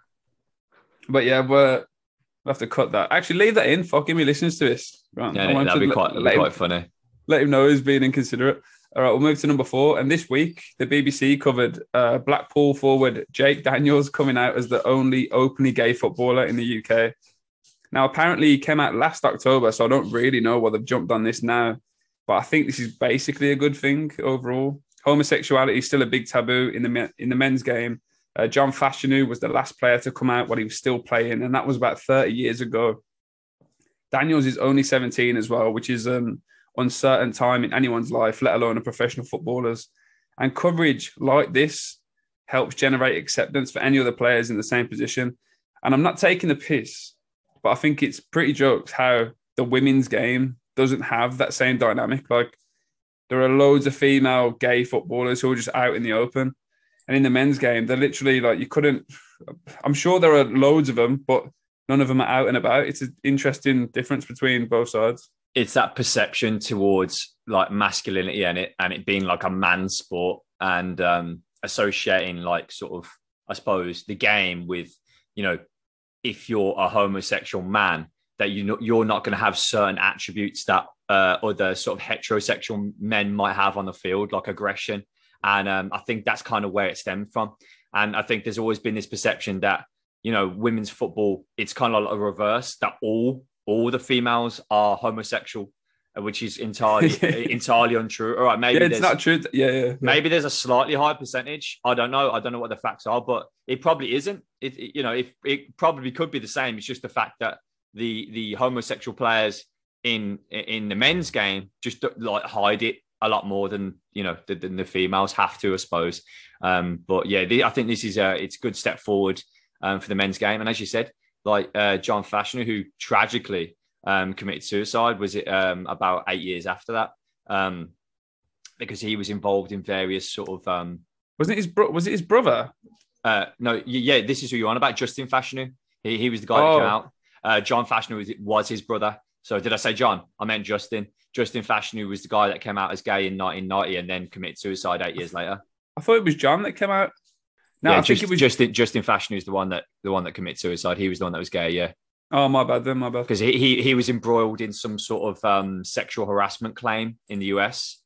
But yeah, we're, we'll have to cut that. Actually, leave that in. Fuck him, he listens to this. Right. Yeah, that'd be quite, that'd be quite funny. Let him know he's being inconsiderate. All right, we'll move to number four. And this week, the B B C covered uh, Blackpool forward Jake Daniels coming out as the only openly gay footballer in the U K. Now, apparently, he came out last October, so I don't really know why they've jumped on this now. But I think this is basically a good thing overall. Homosexuality is still a big taboo in the in the men's game. Uh, John Fashanu was the last player to come out while he was still playing, and that was about thirty years ago. Daniels is only seventeen as well, which is an uncertain time in anyone's life, let alone a professional footballer's. And coverage like this helps generate acceptance for any other players in the same position. And I'm not taking the piss, but I think it's pretty jokes how the women's game doesn't have that same dynamic. Like, there are loads of female gay footballers who are just out in the open. And in the men's game, they're literally like, you couldn't, I'm sure there are loads of them, but none of them are out and about. It's an interesting difference between both sides. It's that perception towards like masculinity and it, and it being like a man's sport and um, associating like sort of, I suppose, the game with, you know, if you're a homosexual man, that you know, you're not going to have certain attributes that uh, other sort of heterosexual men might have on the field, like aggression. And um, I think that's kind of where it stemmed from. And I think there's always been this perception that, you know, women's football, it's kind of like a reverse, that all all the females are homosexual, which is entirely entirely untrue. All right, maybe yeah, it's not true. Yeah, yeah, yeah. Maybe there's a slightly higher percentage. I don't know. I don't know what the facts are, but it probably isn't. It, it you know, if it probably could be the same. It's just the fact that the the homosexual players in in the men's game just like hide it a lot more than, you know, than the females have to, I suppose. Um, but yeah, the, I think this is a it's a good step forward um, for the men's game. And as you said, like uh, John Fashanu, who tragically um, committed suicide, was it um, about eight years after that, um, because he was involved in various sort of. Um, Wasn't it his bro- was it his brother? Uh, no, yeah, this is who you're on about, Justin Fashanu. He he was the guy oh. that came out. Uh, John Fashanu was, was his brother. So did I say John? I meant Justin. Justin Fashanu was the guy that came out as gay in nineteen ninety and then committed suicide eight years later. I thought it was John that came out. No, yeah, I just, think it was Justin. Justin Fashanu is the one that the one that committed suicide. He was the one that was gay. Yeah. Oh, my bad then. My bad. Because he, he he was embroiled in some sort of um, sexual harassment claim in the U S.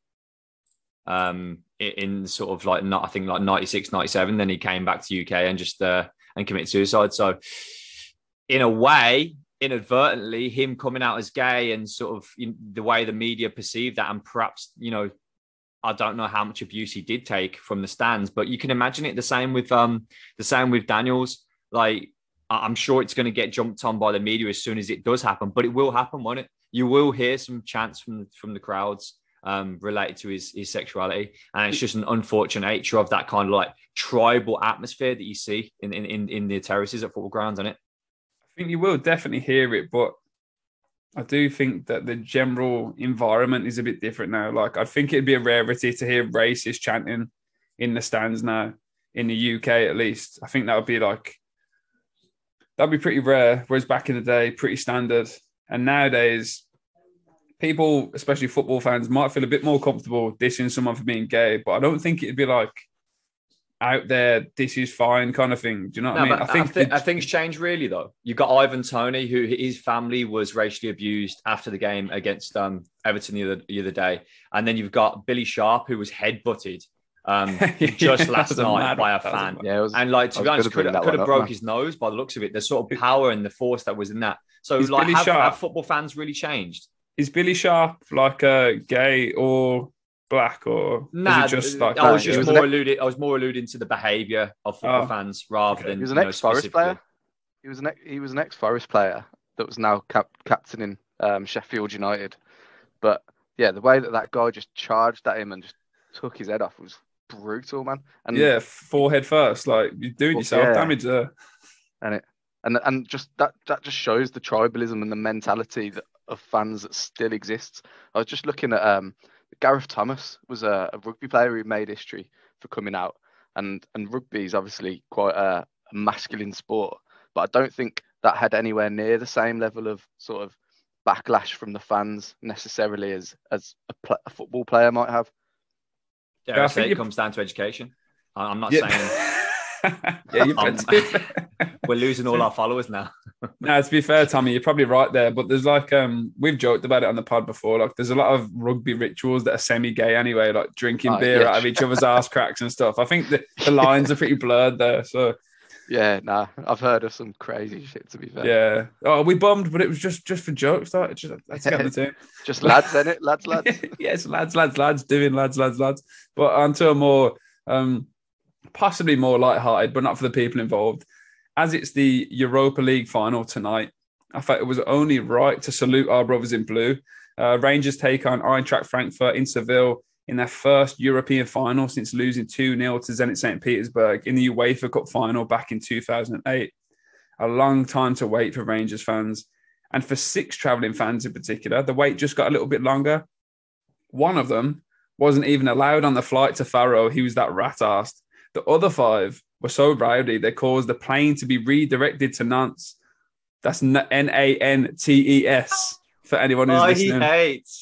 Um, in, in sort of like not I think like ninety-six, ninety-seven. Then he came back to U K and just uh, and committed suicide. So in a way, inadvertently, him coming out as gay and sort of, you know, the way the media perceived that, and perhaps, you know, I don't know how much abuse he did take from the stands, but you can imagine it the same with um the same with Daniels. Like I'm sure it's going to get jumped on by the media as soon as it does happen, but it will happen, won't it? You will hear some chants from from the crowds um related to his his sexuality, and it's just an unfortunate nature of that kind of like tribal atmosphere that you see in in in the terraces at football grounds, isn't it? I think you will definitely hear it, but I do think that the general environment is a bit different now. Like, I think it'd be a rarity to hear racist chanting in the stands now, in the U K at least. I think that would be like, that'd be pretty rare, whereas back in the day, pretty standard. And nowadays, people, especially football fans, might feel a bit more comfortable dissing someone for being gay, but I don't think it'd be like out there, this is fine kind of thing. Do you know what no, I mean? I think th- the... things change really though. You've got Ivan Toney, who his family was racially abused after the game against um, Everton the other, the other day. And then you've got Billy Sharp, who was headbutted um, just last night mad, by a fan. Yeah, was, and like, to be honest, could, could have broke up, his nose by the looks of it. The sort of power and the force that was in that. So is like, have, have football fans really changed? Is Billy Sharp like a gay or black, or nah, is it just like I was just more ex- alluding I was more alluding to the behavior of football oh, fans rather okay. than he was an ex ex-Forest player. He was an ex- he was an ex-Forest player that was now cap- captaining um, Sheffield United. But yeah, the way that that guy just charged at him and just took his head off was brutal, man. And yeah, forehead first, like you're doing yourself yeah. damage there. And it and and just that that just shows the tribalism and the mentality that of fans that still exists. I was just looking at um. Gareth Thomas was a, a rugby player who made history for coming out, and and rugby is obviously quite a, a masculine sport, but I don't think that had anywhere near the same level of sort of backlash from the fans necessarily as as a, pl- a football player might have. Yeah, I, I think it comes down to education. I'm not yeah. saying. yeah, you're um, we're losing all our followers now. No, to be fair, Tommy, you're probably right there. But there's like um, we've joked about it on the pod before. Like, there's a lot of rugby rituals that are semi-gay anyway, like drinking oh, beer yeah. out of each other's ass cracks and stuff. I think the, the lines are pretty blurred there. So yeah, nah, I've heard of some crazy shit. To be fair, yeah. Oh, we bummed, but it was just just for jokes. Though. Just let's get on the team. Just lads, in it, lads, lads. Yes, lads, lads, lads, doing lads, lads, lads. But onto a more um. possibly more lighthearted, but not for the people involved. As it's the Europa League final tonight, I thought it was only right to salute our brothers in blue. Uh, Rangers take on Eintracht Frankfurt in Seville in their first European final since losing two nil to Zenit Saint Petersburg in the UEFA Cup final back in two thousand eight. A long time to wait for Rangers fans. And for six travelling fans in particular, the wait just got a little bit longer. One of them wasn't even allowed on the flight to Faro. He was that rat-arsed. The other five were so rowdy, they caused the plane to be redirected to Nantes. That's N A N T E S for anyone who's oh, listening. He hates.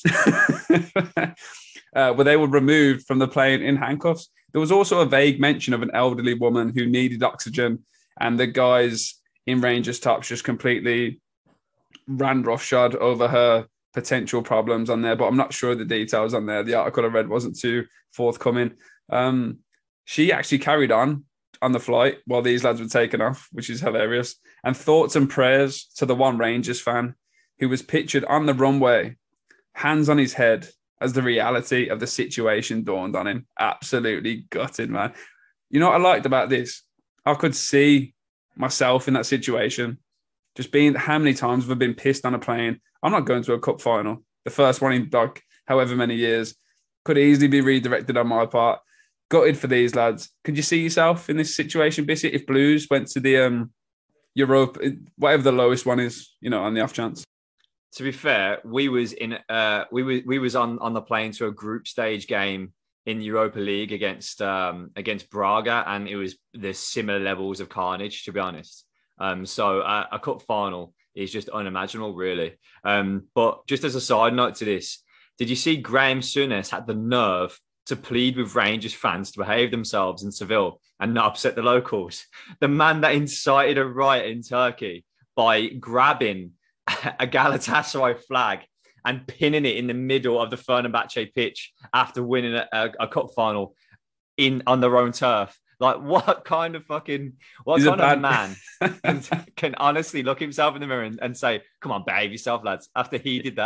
uh, where they were removed from the plane in handcuffs. There was also a vague mention of an elderly woman who needed oxygen, and the guys in Rangers tops just completely ran roughshod over her potential problems on there. But I'm not sure the details on there. The article I read wasn't too forthcoming. Um, She actually carried on on the flight while these lads were taking off, which is hilarious. And thoughts and prayers to the one Rangers fan who was pictured on the runway, hands on his head, as the reality of the situation dawned on him. Absolutely gutted, man. You know what I liked about this? I could see myself in that situation. Just being, how many times have I been pissed on a plane? I'm not going to a cup final. The first one in like however many years. Could easily be redirected on my part. Gutted for these lads. Could you see yourself in this situation, Bissett, if Blues went to the um, Europe, whatever the lowest one is, you know, on the off chance? To be fair, we was in uh, we were we was on, on the plane to a group stage game in the Europa League against um, against Braga, and it was the similar levels of carnage, to be honest. Um, so uh, a cup final is just unimaginable, really. Um, but just as a side note to this, did you see Graham Souness had the nerve to plead with Rangers fans to behave themselves in Seville and not upset the locals? The man that incited a riot in Turkey by grabbing a Galatasaray flag and pinning it in the middle of the Fenerbahce pitch after winning a, a, a cup final in on their own turf. Like, what kind of fucking, what He's kind of man can, can honestly look himself in the mirror and, and say, come on, behave yourself, lads, after he did that?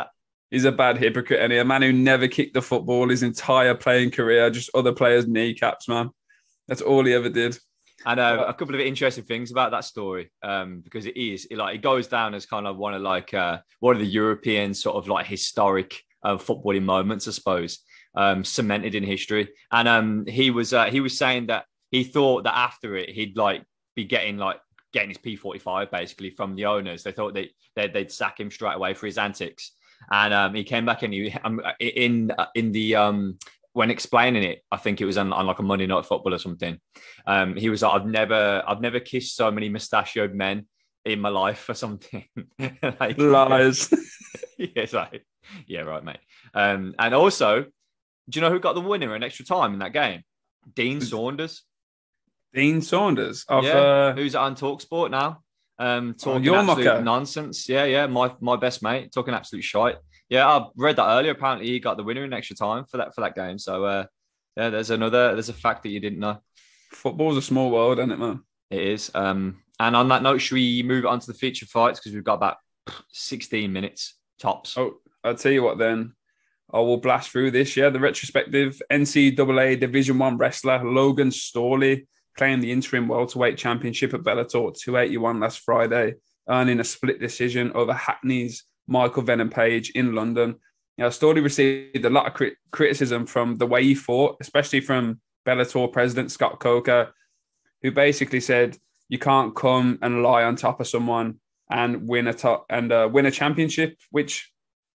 He's a bad hypocrite, and a man who never kicked the football his entire playing career, just other players' kneecaps, man. That's all he ever did. And uh, a couple of interesting things about that story, um, because it is it, like it goes down as kind of one of like uh, one of the European sort of like historic uh, footballing moments, I suppose, um, cemented in history. And um, he was uh, he was saying that he thought that after it he'd like be getting like getting his P forty-five basically from the owners. They thought they they'd, they'd sack him straight away for his antics. And um, he came back and he um, in in the um, when explaining it, I think it was on, on like a Monday Night Football or something. Um, he was like, "I've never I've never kissed so many mustachioed men in my life," or something. Like, lies. Yeah, like, yeah, right, mate. Um, and also, do you know who got the winner in extra time in that game? Dean Saunders. Dean Saunders of yeah, uh, who's on TalkSport now. Um, talking oh, absolute mucker. nonsense. Yeah, yeah, my my best mate talking absolute shite. Yeah, I read that earlier. Apparently, he got the winner in extra time for that for that game. So, uh, yeah, there's another there's a fact that you didn't know. Football's a small world, isn't it, man? It is. Um, and on that note, should we move on to the feature fights because we've got about sixteen minutes tops. Oh, I'll tell you what then. I will blast through this. Yeah, the retrospective N C double A Division One wrestler Logan Storley claimed the interim welterweight championship at Bellator two eighty-one last Friday, earning a split decision over Hackney's Michael Venom Page in London. Now, Storley received a lot of crit- criticism from the way he fought, especially from Bellator president Scott Coker, who basically said you can't come and lie on top of someone and win a top and uh, win a championship, which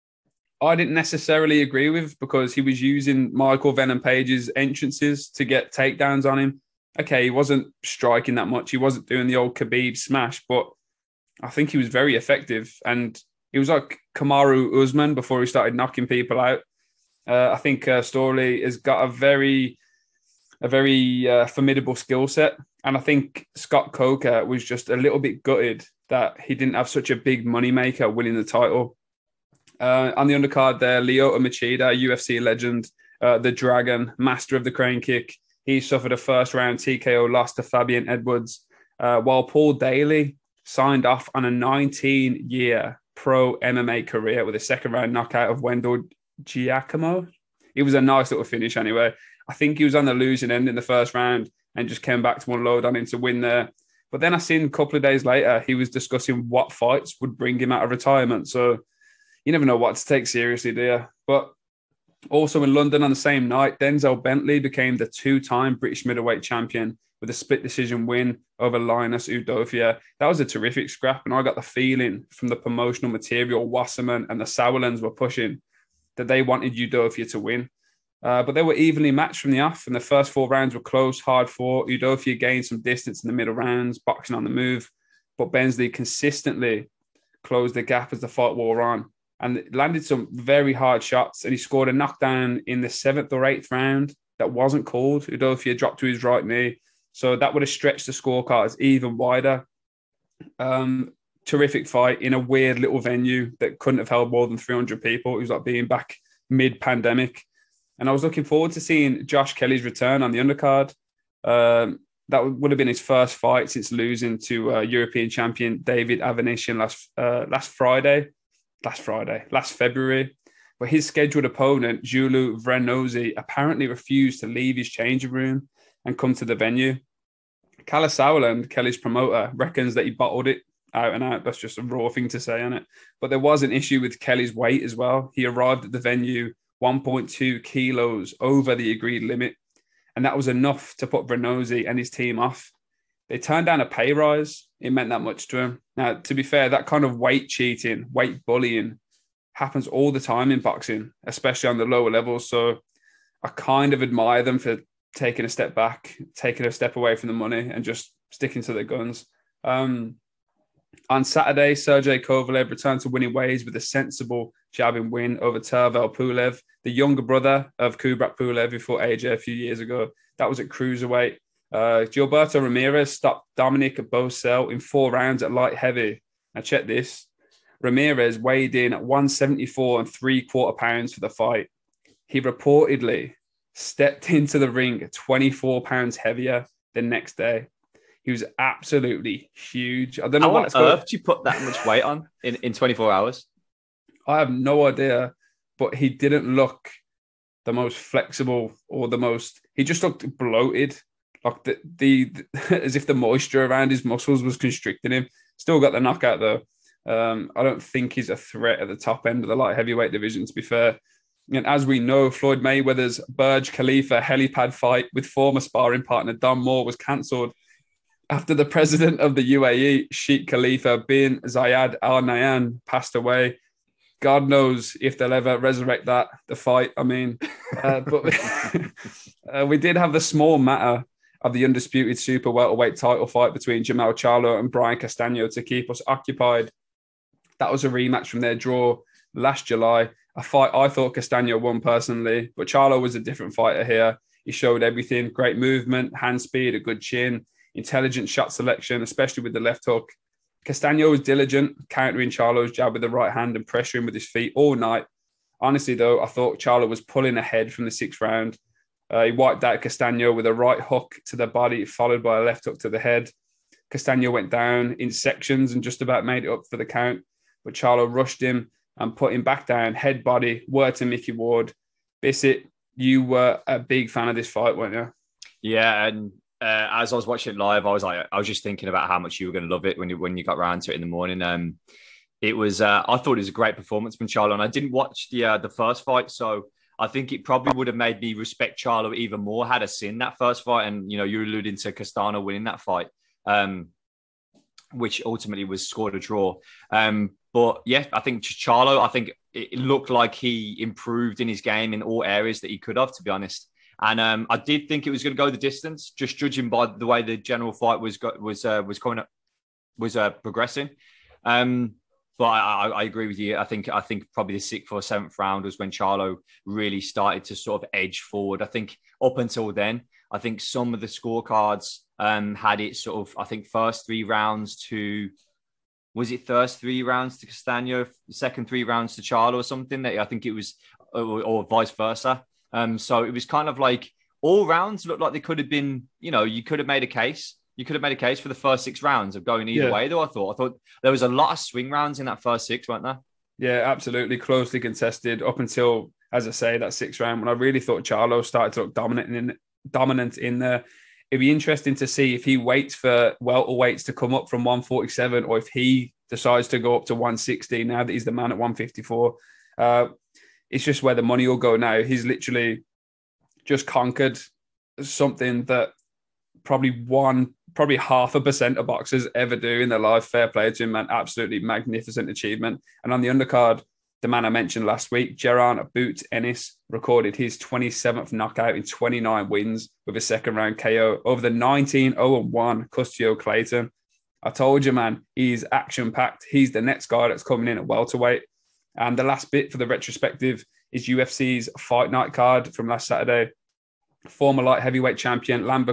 I didn't necessarily agree with because he was using Michael Venom Page's entrances to get takedowns on him. Okay, he wasn't striking that much. He wasn't doing the old Khabib smash, but I think he was very effective. And he was like Kamaru Usman before he started knocking people out. Uh, I think uh, Storley has got a very, a very uh, formidable skill set. And I think Scott Coker was just a little bit gutted that he didn't have such a big moneymaker winning the title. Uh, on the undercard there, Lyoto Machida, U F C legend, uh, the Dragon, master of the crane kick. He suffered a first-round T K O loss to Fabian Edwards, uh, while Paul Daly signed off on a nineteen-year pro M M A career with a second-round knockout of Wendell Giacomo. It was a nice little finish anyway. I think he was on the losing end in the first round and just came back to unload on him to win there. But then I seen a couple of days later, he was discussing what fights would bring him out of retirement. So you never know what to take seriously, do you? But also in London on the same night, Denzel Bentley became the two-time British middleweight champion with a split decision win over Linus Udofia. That was a terrific scrap, and I got the feeling from the promotional material Wasserman and the Sauerlands were pushing that they wanted Udofia to win. Uh, but they were evenly matched from the off, and the first four rounds were close, hard fought. Udofia gained some distance in the middle rounds, boxing on the move, but Bensley consistently closed the gap as the fight wore on and landed some very hard shots. And he scored a knockdown in the seventh or eighth round that wasn't called. Udofia dropped to his right knee. So that would have stretched the scorecards even wider. Um, terrific fight in a weird little venue that couldn't have held more than three hundred people. It was like being back mid-pandemic. And I was looking forward to seeing Josh Kelly's return on the undercard. Um, that would have been his first fight since losing to uh, European champion David Avanesyan last uh, last Friday. Last Friday, last February. But his scheduled opponent, Julu Vrenozzi, apparently refused to leave his changing room and come to the venue. Kalle Sauerland, Kelly's promoter, reckons that he bottled it out and out. That's just a raw thing to say on it. But there was an issue with Kelly's weight as well. He arrived at the venue one point two kilos over the agreed limit. And that was enough to put Vrenozzi and his team off. They turned down a pay rise. It meant that much to him. Now, to be fair, that kind of weight cheating, weight bullying happens all the time in boxing, especially on the lower levels. So I kind of admire them for taking a step back, taking a step away from the money and just sticking to their guns. Um, on Saturday, Sergey Kovalev returned to winning ways with a sensible jabbing win over Tervel Pulev, the younger brother of Kubrat Pulev, who fought A J a few years ago. That was at cruiserweight. Uh, Gilberto Ramirez stopped Dominic Bosel in four rounds at light heavy. Now check this. Ramirez weighed in at one seventy-four and three quarter pounds for the fight. He reportedly stepped into the ring at twenty-four pounds heavier the next day. He was absolutely huge. I don't know How what on earth do you put that much weight on in, in twenty-four hours? I have no idea. but he didn't look the most flexible or the most. He just looked bloated, like the, the, the as if the moisture around his muscles was constricting him. Still got the knockout though. Um, I don't think he's a threat at the top end of the light heavyweight division, to be fair. And as we know, Floyd Mayweather's Burj Khalifa helipad fight with former sparring partner Don Moore was cancelled after the president of the U A E, Sheikh Khalifa bin Zayed Al Nahyan, passed away. God knows if they'll ever resurrect that, the fight. I mean, uh, but uh, we did have the small matter of the undisputed super welterweight title fight between Jamal Charlo and Brian Castano to keep us occupied. That was a rematch from their draw last July. A fight I thought Castano won personally, but Charlo was a different fighter here. He showed everything: great movement, hand speed, a good chin, intelligent shot selection, especially with the left hook. Castano was diligent, countering Charlo's jab with the right hand and pressuring with his feet all night. Honestly, though, I thought Charlo was pulling ahead from the sixth round. Uh, he wiped out Castano with a right hook to the body, followed by a left hook to the head. Castano went down in sections and just about made it up for the count, but Charlo rushed him and put him back down, head body, word to Mickey Ward. Bissett, you were a big fan of this fight, weren't you? Yeah, and uh, as I was watching it live, I was like, I was just thinking about how much you were going to love it when you when you got around to it in the morning. Um, it was, uh, I thought it was a great performance from Charlo, and I didn't watch the uh, the first fight, so I think it probably would have made me respect Charlo even more had I seen that first fight. And you know, you're alluding to Castano winning that fight, um, which ultimately was scored a draw. Um, But yeah, I think Charlo, I think it looked like he improved in his game in all areas that he could have, to be honest. And um, I did think it was going to go the distance, just judging by the way the general fight was was uh, was coming up, was uh, progressing. Um, but I, I, I agree with you. I think I think probably the sixth or seventh round was when Charlo really started to sort of edge forward. I think up until then, I think some of the scorecards um, had it sort of. I think first three rounds to. Was it first three rounds to Castano, second three rounds to Charlo or something? I think it was, or, or vice versa. Um, so it was kind of like all rounds looked like they could have been, you know, you could have made a case. You could have made a case for the first six rounds of going either yeah. way, though, I thought. I thought there was a lot of swing rounds in that first six, weren't there? Yeah, absolutely. Closely contested up until, as I say, that sixth round when I really thought Charlo started to look dominant in, dominant in there. It'd be interesting to see if he waits for welterweights to come up from one forty-seven or if he decides to go up to one sixty now that he's the man at one fifty-four. Uh, it's just where the money will go now. He's literally just conquered something that probably one, probably half a percent of boxers ever do in their life. Fair play to him, man. Absolutely magnificent achievement. And on the undercard, the man I mentioned last week, Jaron Boot Ennis, recorded his twenty-seventh knockout in twenty-nine wins with a second round K O over the nineteen oh one Custio Clayton. I told you, man, he's action packed. He's the next guy that's coming in at welterweight. And the last bit for the retrospective is U F C's fight night card from last Saturday. Former light heavyweight champion Jan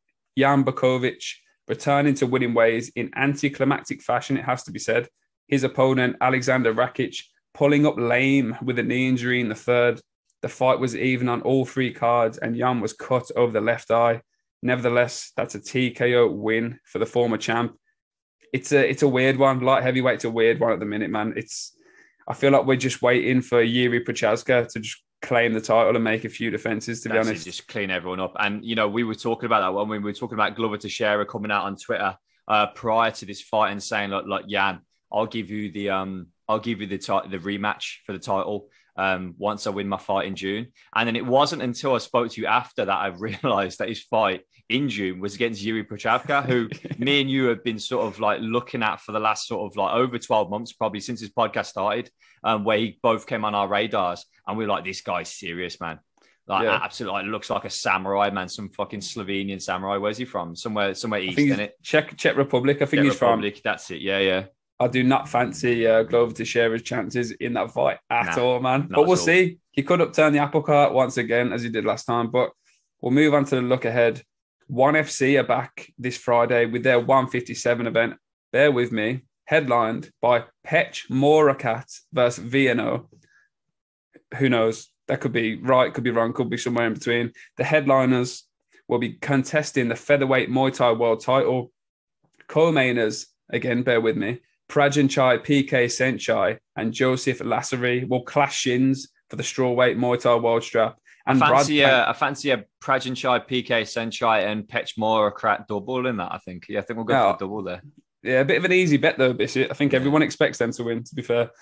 Blachowicz returning to winning ways in anticlimactic fashion, it has to be said. His opponent, Alexander Rakic, pulling up lame with a knee injury in the third. The fight was even on all three cards and Jan was cut over the left eye. Nevertheless, that's a T K O win for the former champ. It's a it's a weird one. Light heavyweight's a weird one at the minute, man. It's I feel like we're just waiting for Yuri Prochazka to just claim the title and make a few defenses, to That's be honest. It, just clean everyone up. And, you know, we were talking about that when we were talking about Glover Teixeira coming out on Twitter uh, prior to this fight and saying, like, like Jan, I'll give you the... um. I'll give you the t- the rematch for the title um, once I win my fight in June. And then it wasn't until I spoke to you after that I realised that his fight in June was against Yuri Prochazka, who me and you have been sort of like looking at for the last sort of like over twelve months, probably since his podcast started, um, where he both came on our radars. And we were like, this guy's serious, man. Like, yeah. absolutely, like, looks like a samurai, man. Some fucking Slovenian samurai. Where's he from? Somewhere, somewhere east, isn't it? Czech, Czech Republic. I think Czech he's Republic, from. That's it. Yeah, yeah. I do not fancy uh, Glover Teixeira's chances in that fight at nah, all, man. But we'll see. He could upturn the apple cart once again, as he did last time. But we'll move on to the look ahead. ONE F C are back this Friday with their one fifty-seven event. Bear with me. Headlined by Pech Morakat versus V N O. Who knows? That could be right, could be wrong, could be somewhere in between. The headliners will be contesting the featherweight Muay Thai world title. Co-mainers, again, bear with me, Prajanchai P K Senchai and Joseph Lassery will clash shins for the strawweight Muay Thai world strap. And I fancy, Brad, uh, I fancy a Prajanchai, P K Senchai, and Petchmore crack double in that. I think. Yeah, I think we'll go yeah, for the double there. Yeah, a bit of an easy bet though, Bishop. I think yeah. everyone expects them to win. To be fair,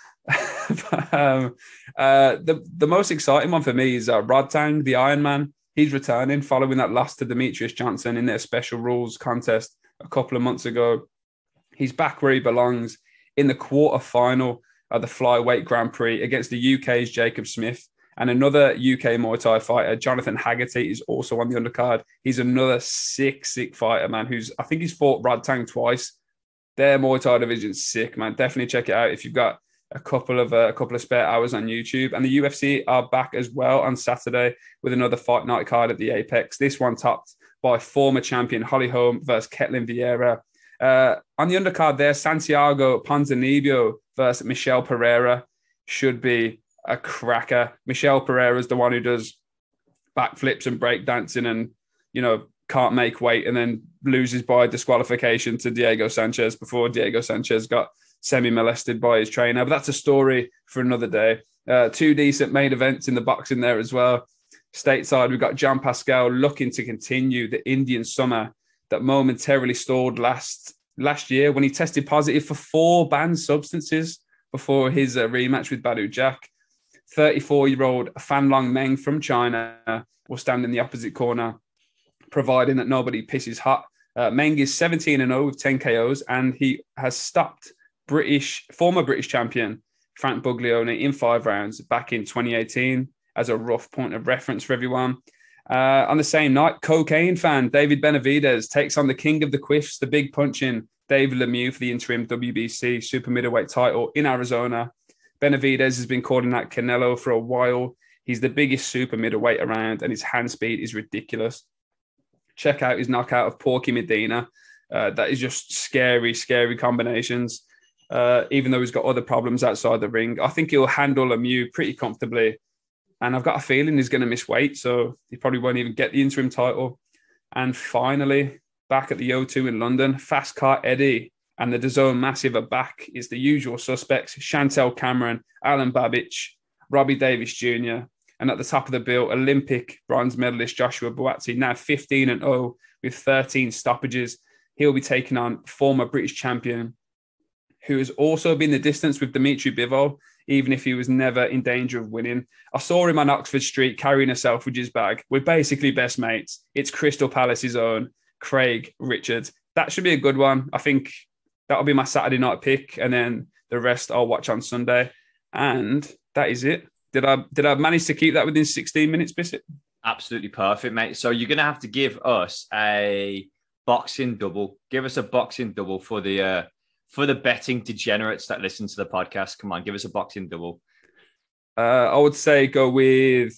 but, um, uh, the the most exciting one for me is uh, Rodtang, the Iron Man. He's returning following that loss to Demetrius Johnson in their special rules contest a couple of months ago. He's back where he belongs in the quarter final of the flyweight Grand Prix against the U K's Jacob Smith. And another U K Muay Thai fighter, Jonathan Haggerty, is also on the undercard. He's another sick, sick fighter, man, who's, I think he's fought Rodtang twice. Their Muay Thai division's sick, man. Definitely check it out if you've got a couple of uh, a couple of spare hours on YouTube. And the U F C are back as well on Saturday with another fight night card at the Apex. This one topped by former champion Holly Holm versus Ketlin Vieira. Uh, on the undercard there, Santiago Ponzinibbio versus Michelle Pereira should be a cracker. Michelle Pereira is the one who does backflips and breakdancing and, you know, can't make weight and then loses by disqualification to Diego Sanchez before Diego Sanchez got semi-molested by his trainer. But that's a story for another day. Uh, two decent main events in the boxing there as well. Stateside, we've got Jean Pascal looking to continue the Indian summer that momentarily stalled last last year when he tested positive for four banned substances before his uh, rematch with Badu Jack. thirty-four-year-old Fan Long Meng from China will stand in the opposite corner, providing that nobody pisses hot. Uh, Meng is seventeen and oh with ten K Os, and he has stopped British former British champion Frank Buglione in five rounds back in twenty eighteen as a rough point of reference for everyone. Uh, on the same night, cocaine fan David Benavidez takes on the king of the quiffs, the big punching David Lemieux for the interim W B C super middleweight title in Arizona. Benavidez has been calling out Canelo for a while. He's the biggest super middleweight around, and his hand speed is ridiculous. Check out his knockout of Porky Medina. Uh, that is just scary, scary combinations. Uh, even though he's got other problems outside the ring, I think he'll handle Lemieux pretty comfortably. And I've got a feeling he's going to miss weight, so he probably won't even get the interim title. And finally, back at the O two in London, Fast Car Eddie and the D A Z N Massive are back. It's the usual suspects, Chantel Cameron, Alan Babich, Robbie Davis Junior And at the top of the bill, Olympic bronze medalist Joshua Buatsi, now fifteen and oh with thirteen stoppages. He'll be taking on former British champion, who has also been the distance with Dimitri Bivol, even if he was never in danger of winning. I saw him on Oxford Street carrying a Selfridges bag. We're basically best mates. It's Crystal Palace's own Craig Richards. That should be a good one. I think that'll be my Saturday night pick, and then the rest I'll watch on Sunday. And that is it. Did I did I manage to keep that within sixteen minutes, Bissett? Absolutely perfect, mate. So you're going to have to give us a boxing double. Give us a boxing double for the uh, for the betting degenerates that listen to the podcast. Come on, give us a boxing double. Uh, I would say go with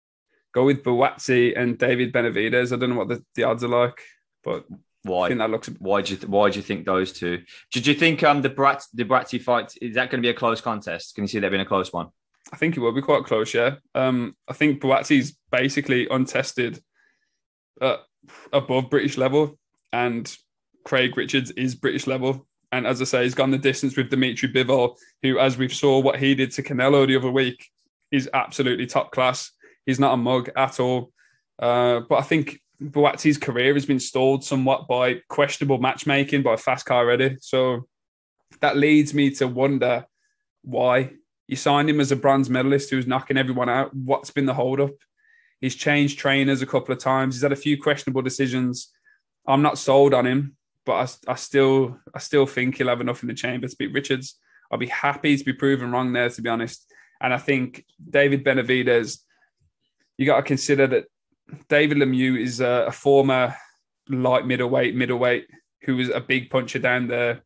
go with Buatsi and David Benavidez. I don't know what the, the odds are like, but why? I think that looks. Why do you th- Why do you think those two? Did you think um the Brat the Buatsi fight, is that going to be a close contest? Can you see that being a close one? I think it will be quite close, yeah. Um, I think Buatsi's basically untested uh, above British level, and Craig Richards is British level. And as I say, he's gone the distance with Dimitri Bivol, who, as we've saw what he did to Canelo the other week, is absolutely top class. He's not a mug at all. Uh, but I think Buatsi's career has been stalled somewhat by questionable matchmaking by Fast Car Eddie. So that leads me to wonder why. You signed him as a bronze medalist who's knocking everyone out. What's been the holdup? He's changed trainers a couple of times. He's had a few questionable decisions. I'm not sold on him, but I, I still I still think he'll have enough in the chamber to beat Richards. I'll be happy to be proven wrong there, to be honest. And I think David Benavidez, you got to consider that David Lemieux is a, a former light middleweight, middleweight, who was a big puncher down there,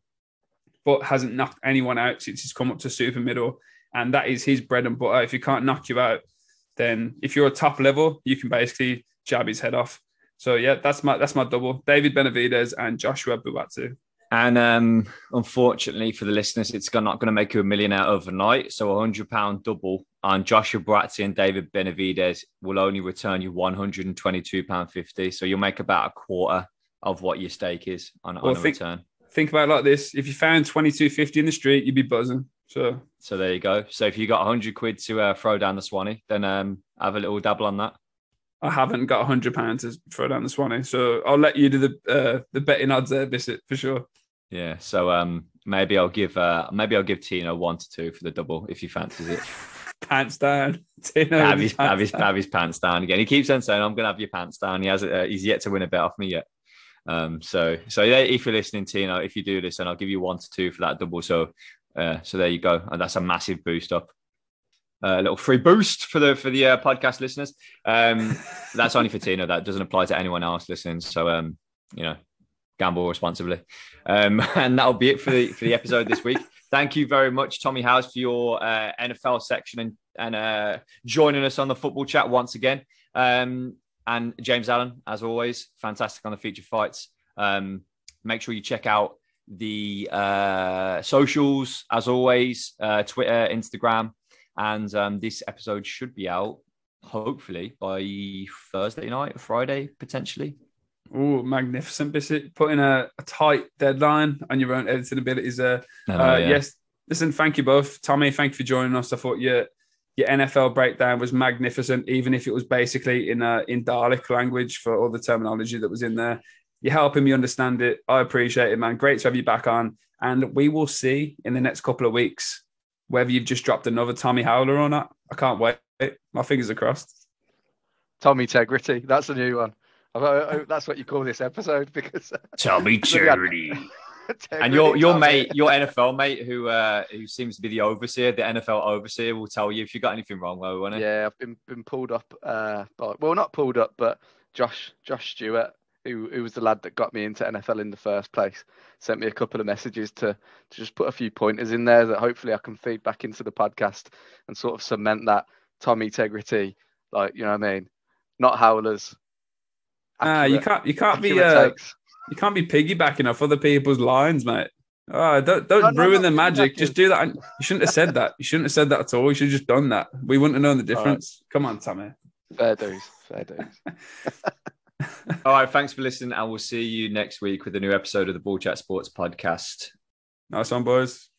but hasn't knocked anyone out since he's come up to super middle. And that is his bread and butter. If he can't knock you out, then if you're a top level, you can basically jab his head off. So yeah, that's my that's my double. David Benavidez and Joshua Buatsi. And um, unfortunately for the listeners, it's not going to make you a millionaire overnight. So a one hundred pound double on Joshua Buatsi and David Benavidez will only return you one hundred twenty-two pounds fifty. So you'll make about a quarter of what your stake is on, well, on a think, return. Think about it like this. If you found twenty-two fifty in the street, you'd be buzzing. So, so there you go. So if you got a hundred quid to uh, throw down the Swanee, then um, have a little dabble on that. I haven't got a hundred pounds to throw down the Swanee, so I'll let you do the uh, the betting odds there, Bissett, for sure. Yeah. So um, maybe I'll give uh, maybe I'll give Tino one to two for the double if he fancies it. Pants down. Tino have his, have, his, have his pants down again. He keeps on saying, "I'm going to have your pants down." He has uh, he's yet to win a bet off me yet. Um, so so yeah, if you're listening, Tino, if you do listen, I'll give you one to two for that double. So uh, so there you go, and that's a massive boost up. Uh, a little free boost for the for the uh, podcast listeners. Um, that's only for Tino. That doesn't apply to anyone else listening. So um, you know, gamble responsibly. Um, and that'll be it for the for the episode this week. Thank you very much, Tommy Howes, for your uh, N F L section and and uh, joining us on the football chat once again. Um, and James Allen, as always, fantastic on the feature fights. Um, make sure you check out the uh, socials, as always, uh, Twitter, Instagram. And um, this episode should be out, hopefully, by Thursday night or Friday, potentially. Oh, magnificent, Bissett. Putting a, a tight deadline on your own editing abilities there. Know, uh, yeah. Yes. Listen, thank you both. Tommy, thank you for joining us. I thought your, your N F L breakdown was magnificent, even if it was basically in uh, in Dalek language for all the terminology that was in there. You're helping me understand it. I appreciate it, man. Great to have you back on. And we will see in the next couple of weeks whether you've just dropped another Tommy Howler or not. I can't wait. My fingers are crossed. Tommy Tegrity. That's a new one. I, I, that's what you call this episode because Tommy Tegrity. And your your mate, your N F L mate, who uh, who seems to be the overseer, the N F L overseer, will tell you if you got anything wrong, though, won't he? Yeah, I've been been pulled up. Uh, by, well, not pulled up, but Josh Josh Stewart, who who was the lad that got me into N F L in the first place, sent me a couple of messages to to just put a few pointers in there that hopefully I can feed back into the podcast and sort of cement that Tommy Tegrity, like, you know what I mean, not howlers. Ah, you can't you can't be uh, you can't be piggybacking off other people's lines, mate. Oh, don't don't no, ruin no, the magic. Just do that. You shouldn't have said that. You shouldn't have said that at all. You should have just done that. We wouldn't have known the difference. Right. Come on, Tommy. Fair dues. Fair dues. All right, thanks for listening, and we'll see you next week with a new episode of the Ball Chat Sports Podcast. Nice one, boys.